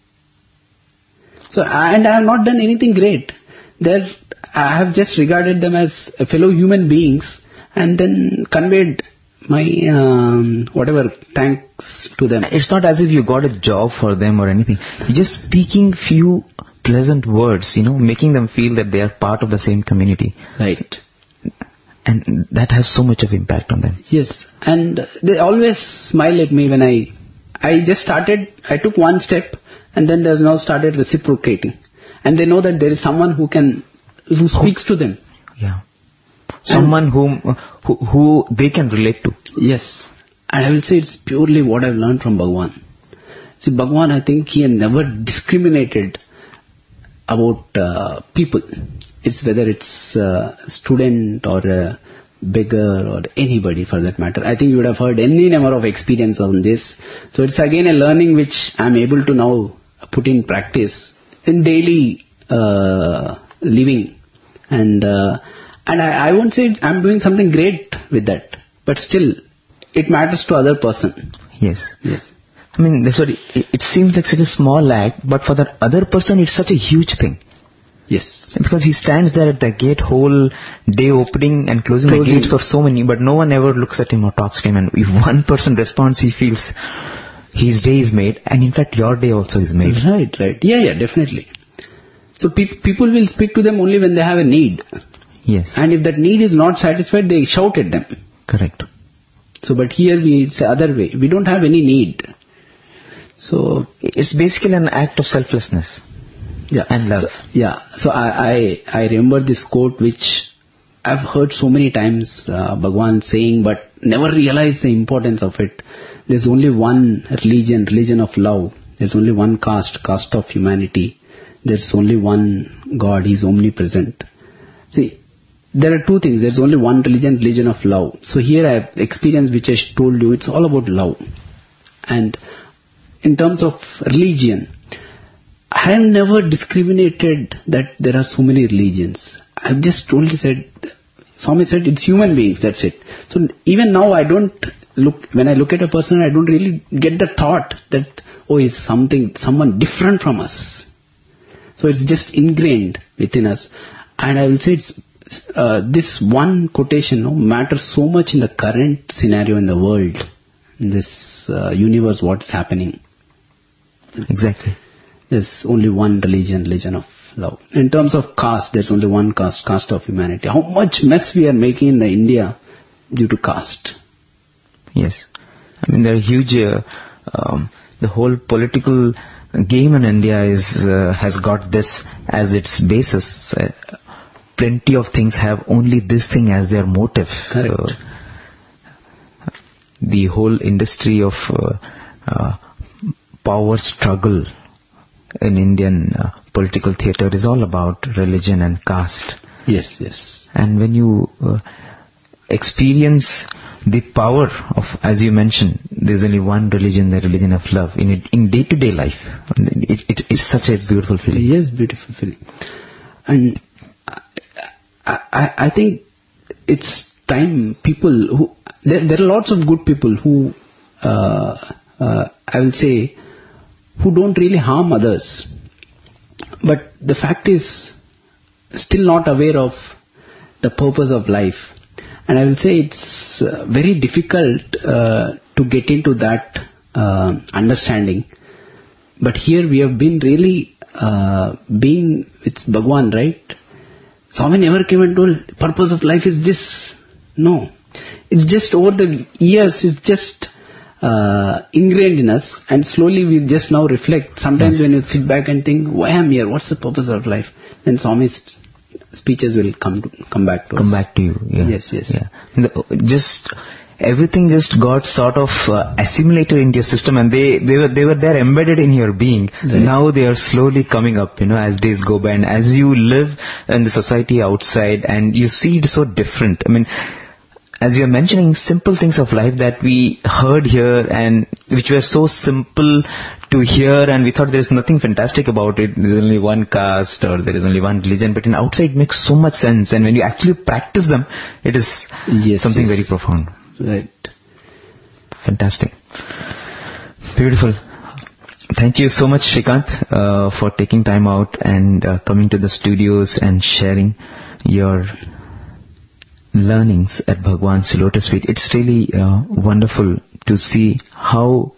So, and I have not done anything great. They're, I have just regarded them as fellow human beings and then conveyed my, um, whatever, thanks to them. It's not as if you got a job for them or anything. You're just speaking few pleasant words, you know, making them feel that they are part of the same community. Right. And that has so much of impact on them. Yes, and they always smile at me when I, I just started, I took one step and then they now started reciprocating. And they know that there is someone who can, who speaks to them. Yeah. Someone whom, who, who they can relate to. Yes. And I will say it's purely what I've learned from Bhagwan. See, Bhagwan, I think he had never discriminated about uh, people. It's whether it's a student or a beggar or anybody for that matter. I think you would have heard any number of experience on this. So it's again a learning which I'm able to now put in practice in daily uh, living. And uh, and I, I won't say I'm doing something great with that, but still it matters to other person. Yes. Yes. I mean, that's what it, it seems like such a small act, but for that other person it's such a huge thing. Yes. Because he stands there at the gate whole day, opening and closing, closing the gates for so many, but no one ever looks at him or talks to him. And if one person responds, he feels his day is made, and in fact your day also is made. Right, right. Yeah, yeah, definitely. So pe- people will speak to them only when they have a need. Yes. And if that need is not satisfied, they shout at them. Correct. So, but here we, it's the other way. We don't have any need. So, it's basically an act of selflessness. Yeah. And love. So, yeah. So I, I, I remember this quote which I've heard so many times uh, Bhagwan saying, but never realized the importance of it. There's only one religion, religion of love. There's only one caste, caste of humanity. There's only one God, He's omnipresent. See, there are two things. There's only one religion, religion of love. So here I have experience which I told you, it's all about love. And in terms of religion, I have never discriminated that there are so many religions. I've just only said, Swami said it's human beings, that's it. So even now I don't look, when I look at a person, I don't really get the thought that, oh, he's something, someone different from us. So it's just ingrained within us. And I will say it's, uh, this one quotation no, matters so much in the current scenario in the world, in this uh, universe, what's happening. Exactly. There's only one religion, religion of love. In terms of caste, there's only one caste, caste of humanity. How much mess we are making in the India due to caste. Yes. I mean, there are huge, uh, um, the whole political game in India is uh, has got this as its basis. Uh, plenty of things have only this thing as their motive. Correct. Uh, the whole industry of uh, uh, power struggle in Indian uh, political theatre is all about religion and caste. Yes, yes. And when you uh, experience the power of, as you mentioned, there's only one religion, the religion of love, in it, in day-to-day life, it, it, it's such a beautiful feeling. Yes, beautiful feeling. And I, I, I think it's time people who, there, there are lots of good people who, uh, uh, I will say, who don't really harm others. But the fact is, still not aware of the purpose of life. And I will say it's uh, very difficult uh, to get into that uh, understanding. But here we have been really uh, being with Bhagwan, right? Swami never came and told, purpose of life is this. No. It's just over the years, it's just uh, ingrained in us, and slowly we just now reflect. Sometimes yes. when you sit back and think, why am I here? What's the purpose of life? Then Swami's speeches will come to, come back to come us. back to you. Yeah. Yes, yes. Yeah. The, just everything just got sort of uh, assimilated into your system, and they they were they were there embedded in your being. Right. Now they are slowly coming up, you know, as days go by, and as you live in the society outside, and you see it so different. I mean, as you're mentioning, simple things of life that we heard here and which were so simple to hear, and we thought there's nothing fantastic about it. There's only one caste or there is only one religion, but in outside it makes so much sense, and when you actually practice them, it is yes, something yes. very profound. Right. Fantastic. Beautiful. Thank you so much, Shrikant, uh, for taking time out and uh, coming to the studios and sharing your learnings at Bhagwan's Lotus Feet. It's really uh, wonderful to see how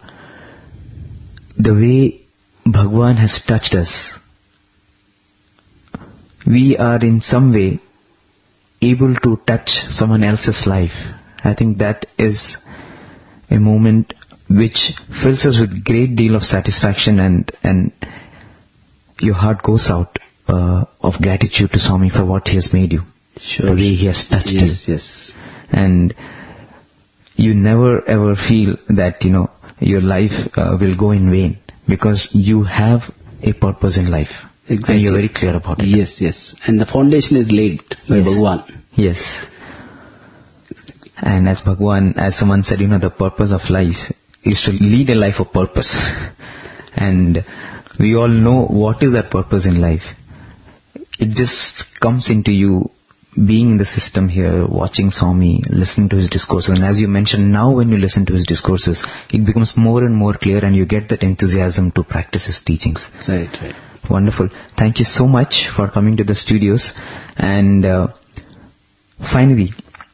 the way Bhagwan has touched us. We are in some way able to touch someone else's life, I think that is a moment which fills us with great deal of satisfaction, and and your heart goes out uh, of gratitude to Swami for what he has made you, Sure. the way he has touched Yes, you. yes. And you never ever feel that, you know, your life uh, will go in vain, because you have a purpose in life. Exactly. And you're very clear about it. Yes, yes. And the foundation is laid by Yes. Bhagwan. Yes. And as Bhagwan, as someone said, you know, the purpose of life is to lead a life of purpose. And we all know what is that purpose in life. It just comes into you being in the system here, watching Swami, listening to his discourses. And as you mentioned, now when you listen to his discourses, it becomes more and more clear, and you get that enthusiasm to practice his teachings. Right, right. Wonderful. Thank you so much for coming to the studios. And uh, finally,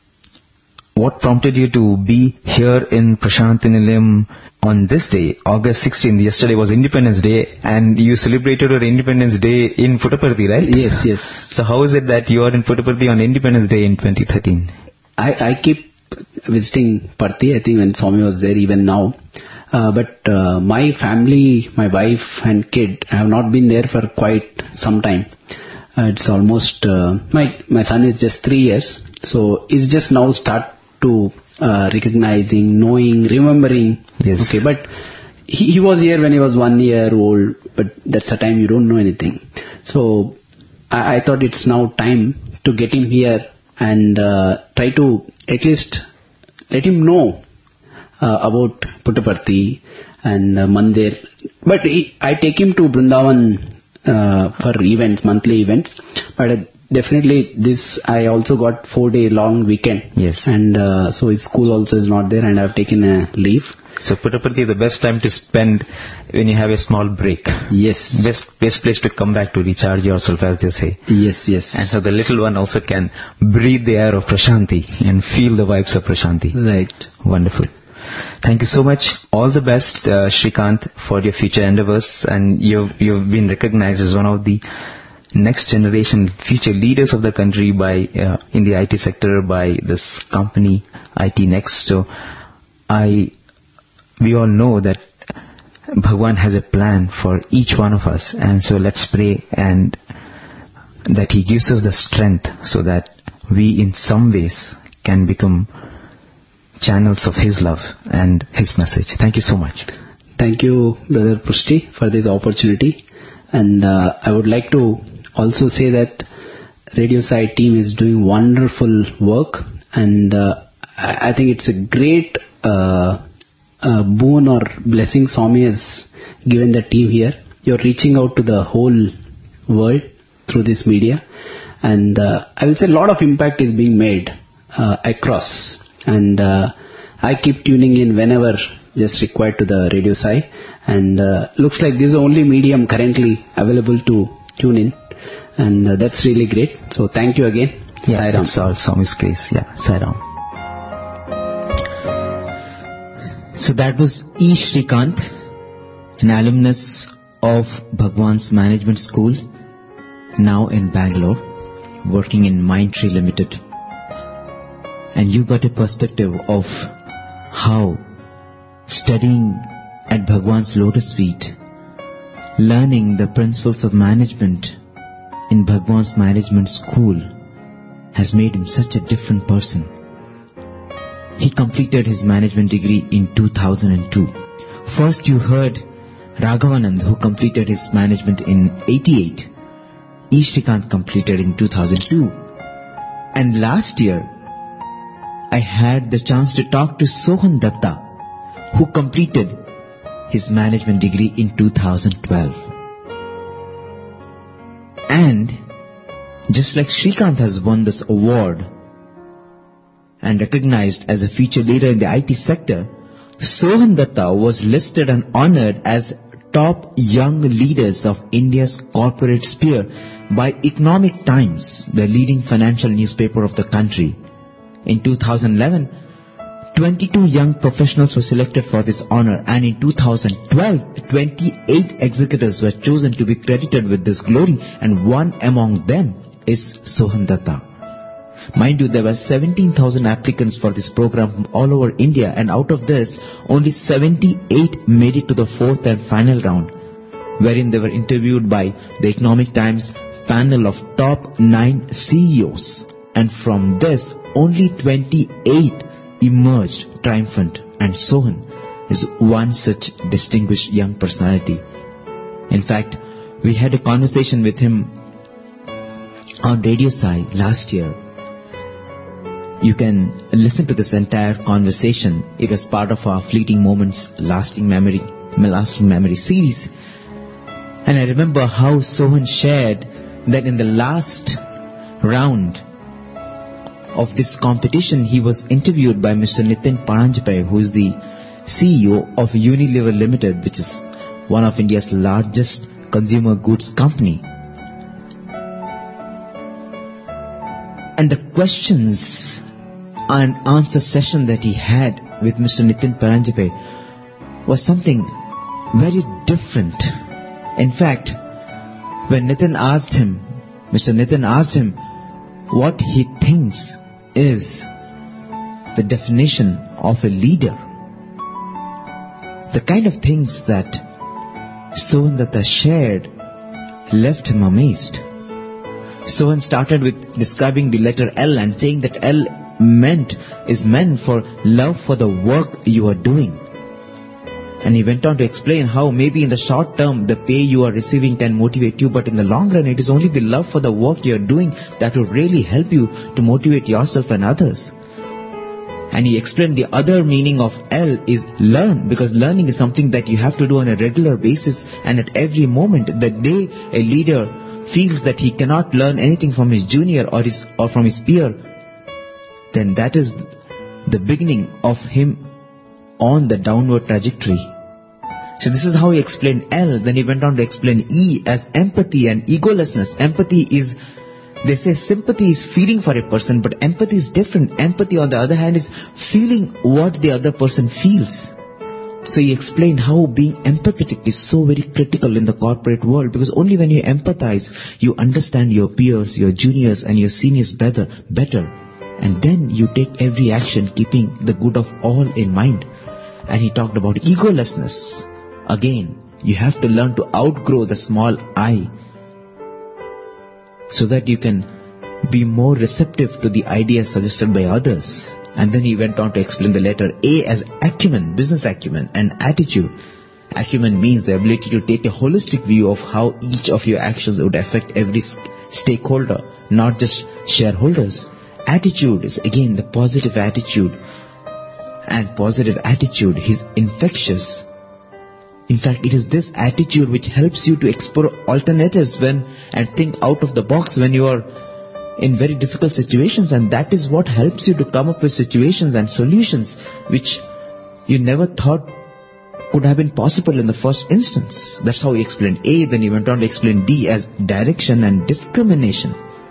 what prompted you to be here in Prashanti Nilayam on this day, August sixteenth? Yesterday was Independence Day, and you celebrated your Independence Day in Puttaparthi, right? Yes, yes. So how is it that you are in Puttaparthi on Independence Day in twenty thirteen? I, I keep visiting Parthi, I think when Swami was there, even now. Uh, but uh, my family, my wife and kid have not been there for quite some time. Uh, it's almost, uh, my my son is just three years, so he's just now start to uh, recognizing, knowing, remembering. Yes. Okay, but he, he was here when he was one year old, but that's the time you don't know anything. So I, I thought it's now time to get him here and uh, try to at least let him know uh, about Puttaparthi and uh, Mandir. But he, I take him to Brindavan uh, for events, monthly events. But uh, definitely this, I also got four day long weekend. Yes. And uh, so his school also is not there, and I've taken a leave. So Puttaparthi is the best time to spend when you have a small break. Yes. Best best place to come back to recharge yourself, as they say. Yes, yes. And so the little one also can breathe the air of Prashanti and feel the vibes of Prashanti. Right. Wonderful. Thank you so much. All the best, uh, Shrikant, for your future endeavors. And you've, you've been recognized as one of the next generation future leaders of the country by uh, in the I T sector by this company, I T Next. So I... we all know that Bhagwan has a plan for each one of us, and so let's pray and that he gives us the strength so that we in some ways can become channels of his love and his message. Thank you so much. Thank you, Brother Prushti, for this opportunity. And uh, I would like to also say that Radio Sai team is doing wonderful work, and uh, I I think it's a great uh, uh, boon or blessing Swami has given the team here. You're reaching out to the whole world through this media, and uh, I will say a lot of impact is being made uh, across. And uh, I keep tuning in whenever just required to the Radio Sai, and uh, looks like this is the only medium currently available to tune in, and uh, that's really great. So thank you again. Yeah, Sai Ram. it's all Swami's grace. Yeah, Sai Ram. So that was E. Shrikant, an alumnus of Bhagwan's Management School, now in Bangalore, working in Mindtree Limited. And you got a perspective of how studying at Bhagwan's lotus feet, learning the principles of management in Bhagwan's Management School has made him such a different person. He completed his management degree in two thousand two. First you heard Raghavanand, who completed his management in eighty-eight. E. Shrikant completed in two thousand two. And last year, I had the chance to talk to Sohan Datta, who completed his management degree in two thousand twelve. And just like Shrikant has won this award and recognized as a future leader in the I T sector, Sohan Datta was listed and honored as top young leaders of India's corporate sphere by Economic Times, the leading financial newspaper of the country. In two thousand eleven, twenty-two young professionals were selected for this honor, and in two thousand twelve, twenty-eight executives were chosen to be credited with this glory, and one among them is Sohan Datta. Mind you, there were seventeen thousand applicants for this program from all over India, and out of this, only seventy-eight made it to the fourth and final round, wherein they were interviewed by the Economic Times panel of top nine C E Os. And from this, only twenty-eight emerged triumphant, and Sohan is one such distinguished young personality. In fact, we had a conversation with him on Radio Sai last year. You can listen to this entire conversation. It was part of our Fleeting Moments Lasting Memory, Lasting Memory series. And I remember how Sohan shared that in the last round of this competition, he was interviewed by Mister Nitin Paranjape, who is the C E O of Unilever Limited, which is one of India's largest consumer goods company. And the questions and answer session that he had with Mister Nitin Paranjape was something very different. In fact, when Nitin asked him, Mister Nitin asked him what he thinks is the definition of a leader, the kind of things that Sohan Datta shared left him amazed. Sohan started with describing the letter L and saying that L meant is meant for love for the work you are doing. And he went on to explain how maybe in the short term the pay you are receiving can motivate you, but in the long run it is only the love for the work you are doing that will really help you to motivate yourself and others. And he explained the other meaning of L is learn, because learning is something that you have to do on a regular basis and at every moment. The day a leader feels that he cannot learn anything from his junior or his or from his peer, then that is the beginning of him on the downward trajectory. So this is how he explained L. Then he went on to explain E as empathy and egolessness. Empathy is, they say sympathy is feeling for a person, but empathy is different. Empathy, on the other hand, is feeling what the other person feels. So he explained how being empathetic is so very critical in the corporate world, because only when you empathize, you understand your peers, your juniors and your seniors better, better. And then you take every action keeping the good of all in mind. And he talked about egolessness. Again, you have to learn to outgrow the small I, so that you can be more receptive to the ideas suggested by others. And then he went on to explain the letter A as acumen, business acumen, and attitude. Acumen means the ability to take a holistic view of how each of your actions would affect every stakeholder, not just shareholders. Attitude is again the positive attitude. And positive attitude is infectious. In fact, it is this attitude which helps you to explore alternatives when and think out of the box when you are in very difficult situations, and that is what helps you to come up with situations and solutions which you never thought could have been possible in the first instance. That's how he explained A. Then he went on to explain D as direction and discrimination.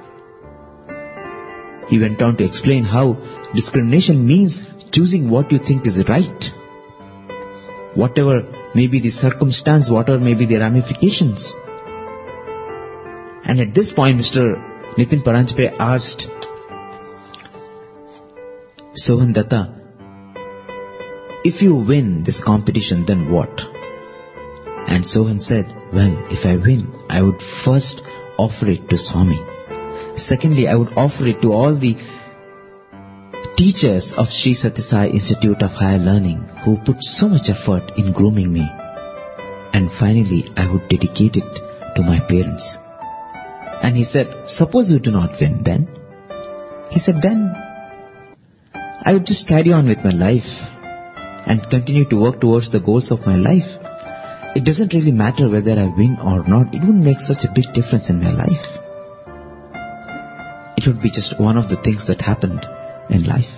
He went on to explain how discrimination means choosing what you think is right, whatever may be the circumstance, whatever may be the ramifications. And at this point, Mister Nitin Paranjape asked Sohan Datta, if you win this competition, then what? And Sohan said, well, if I win, I would first offer it to Swami. Secondly, I would offer it to all the teachers of Sri Sathya Sai Institute of Higher Learning who put so much effort in grooming me. And finally, I would dedicate it to my parents. And he said, suppose you do not win, then? He said, then I would just carry on with my life and continue to work towards the goals of my life. It doesn't really matter whether I win or not. It wouldn't make such a big difference in my life. It would be just one of the things that happened in life.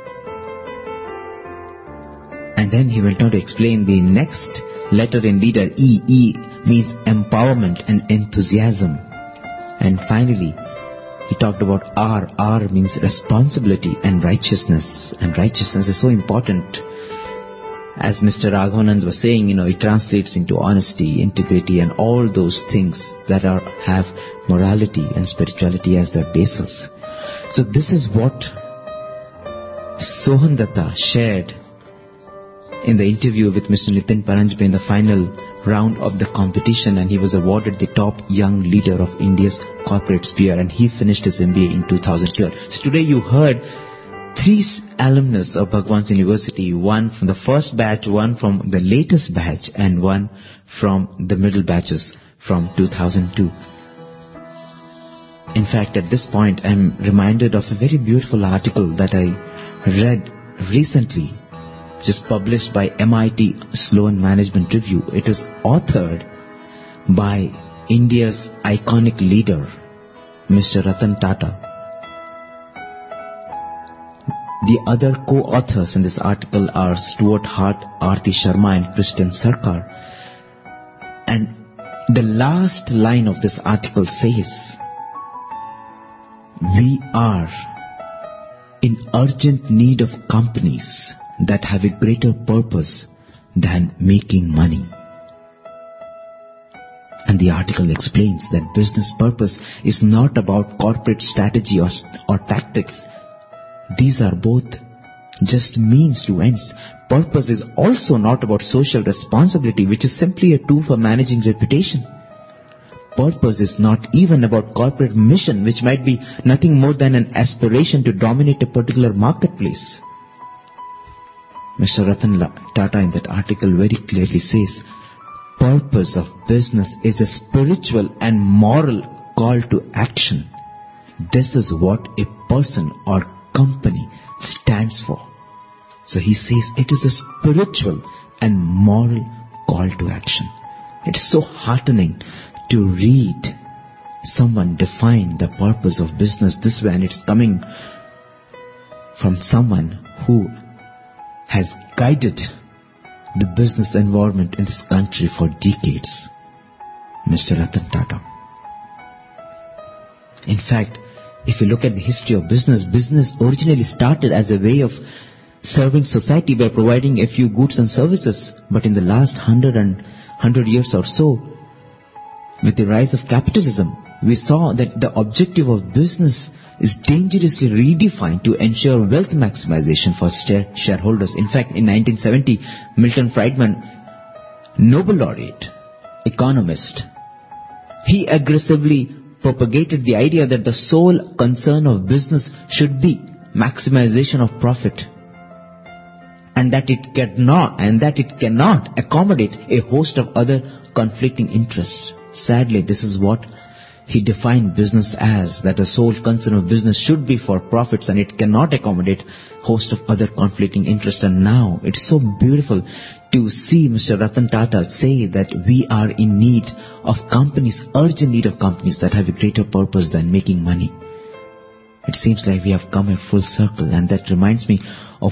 And then he went on to explain the next letter in leader, E. E means empowerment and enthusiasm. And finally, he talked about R. R means responsibility and righteousness. And righteousness is so important. As Mister Raghavanand was saying, you know, it translates into honesty, integrity, and all those things that are have morality and spirituality as their basis. So this is what Sohan Datta shared in the interview with Mister Nitin Paranjpe in the final round of the competition, and he was awarded the top young leader of India's corporate sphere, and he finished his M B A in two thousand twelve. So today you heard three alumnus of Bhagwan's University, one from the first batch, one from the latest batch, and one from the middle batches from two thousand two. In fact, at this point, I'm reminded of a very beautiful article that I read recently, just published by M I T Sloan Management Review. It was authored by India's iconic leader, Mister Ratan Tata. The other co-authors in this article are Stuart Hart, Aarti Sharma and Kristen Sarkar. And the last line of this article says, we are in urgent need of companies that have a greater purpose than making money. And the article explains that business purpose is not about corporate strategy or, or tactics. These are both just means to ends. Purpose is also not about social responsibility, which is simply a tool for managing reputation. Purpose is not even about corporate mission, which might be nothing more than an aspiration to dominate a particular marketplace. Mister Ratan Tata in that article very clearly says, purpose of business is a spiritual and moral call to action. This is what a person or company stands for. So he says it is a spiritual and moral call to action. It's so heartening to read someone define the purpose of business this way, and it's coming from someone who has guided the business environment in this country for decades, Mister Ratan Tata. In fact, if you look at the history of business, business originally started as a way of serving society by providing a few goods and services. But in the last hundred and hundred years or so, with the rise of capitalism, we saw that the objective of business is dangerously redefined to ensure wealth maximization for shareholders. In fact, in nineteen seventy, Milton Friedman, Nobel laureate, economist, he aggressively propagated the idea that the sole concern of business should be maximization of profit, and that it cannot and that it cannot accommodate a host of other conflicting interests. Sadly, this is what he defined business as, that the sole concern of business should be for profits and it cannot accommodate host of other conflicting interests. And now it's so beautiful to see Mister Ratan Tata say that we are in need of companies, urgent need of companies that have a greater purpose than making money. It seems like we have come a full circle, and that reminds me of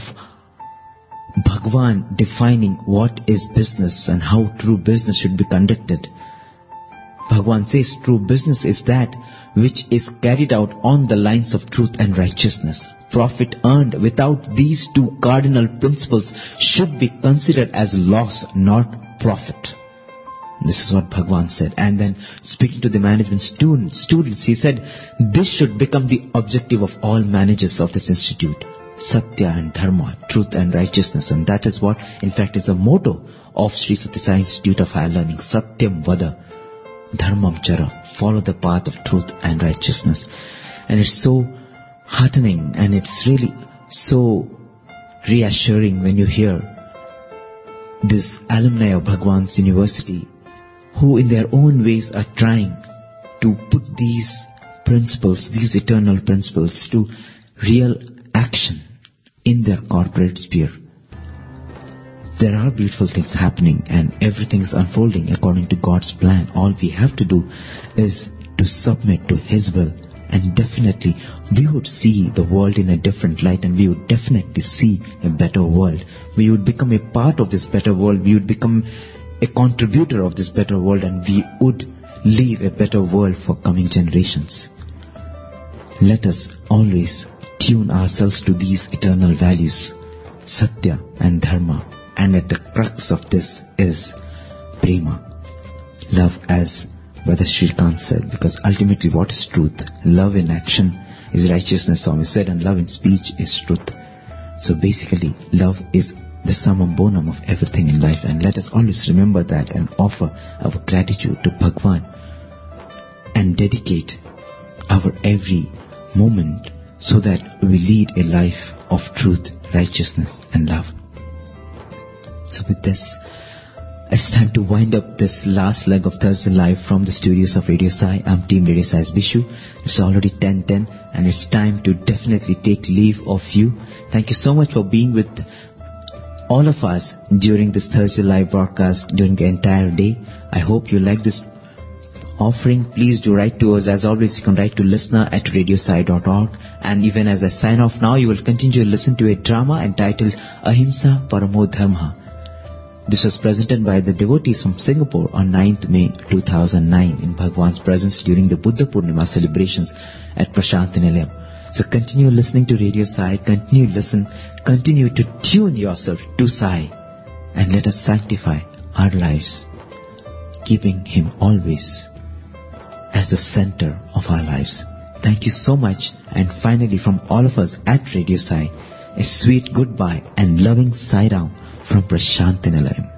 Bhagwan defining what is business and how true business should be conducted. Bhagwan says true business is that which is carried out on the lines of truth and righteousness. Profit earned without these two cardinal principles should be considered as loss, not profit. This is what Bhagwan said. And then speaking to the management students, students, he said, this should become the objective of all managers of this institute. Satya and Dharma, truth and righteousness. And that is what, in fact, is the motto of Sri Sathya Sai Institute of Higher Learning. Satyam Vada, Dharmam Chara, follow the path of truth and righteousness. And it's so heartening, and it's really so reassuring when you hear this alumni of Bhagwan's University who in their own ways are trying to put these principles, these eternal principles, to real action in their corporate sphere. There are beautiful things happening and everything is unfolding according to God's plan. All we have to do is to submit to His will, and definitely we would see the world in a different light, and we would definitely see a better world. We would become a part of this better world. We would become a contributor of this better world, and we would leave a better world for coming generations. Let us always tune ourselves to these eternal values, Satya and Dharma. And at the crux of this is Prema, love, as Brother Shrikant said, because ultimately what is truth? Love in action is righteousness, Swami said, and love in speech is truth. So basically, love is the summum bonum of everything in life, and let us always remember that and offer our gratitude to Bhagwan and dedicate our every moment so that we lead a life of truth, righteousness and love. So with this, it's time to wind up this last leg of Thursday Live from the studios of Radio Sai. I'm Team Radio Sai's Bishu. It's already ten ten and it's time to definitely take leave of you. Thank you so much for being with all of us during this Thursday Live broadcast during the entire day. I hope you like this offering. Please do write to us. As always, you can write to listener at radiosai dot org. And even as I sign off now, you will continue to listen to a drama entitled Ahimsa Paramo Dharma. This was presented by the devotees from Singapore on ninth May two thousand nine in Bhagwan's presence during the Buddha Purnima celebrations at Prashanti Nilayam. So continue listening to Radio Sai, continue listen, continue to tune yourself to Sai, and let us sanctify our lives, keeping Him always as the center of our lives. Thank you so much, and finally from all of us at Radio Sai, a sweet goodbye and loving Sai Ram from Prashanti Nilayam.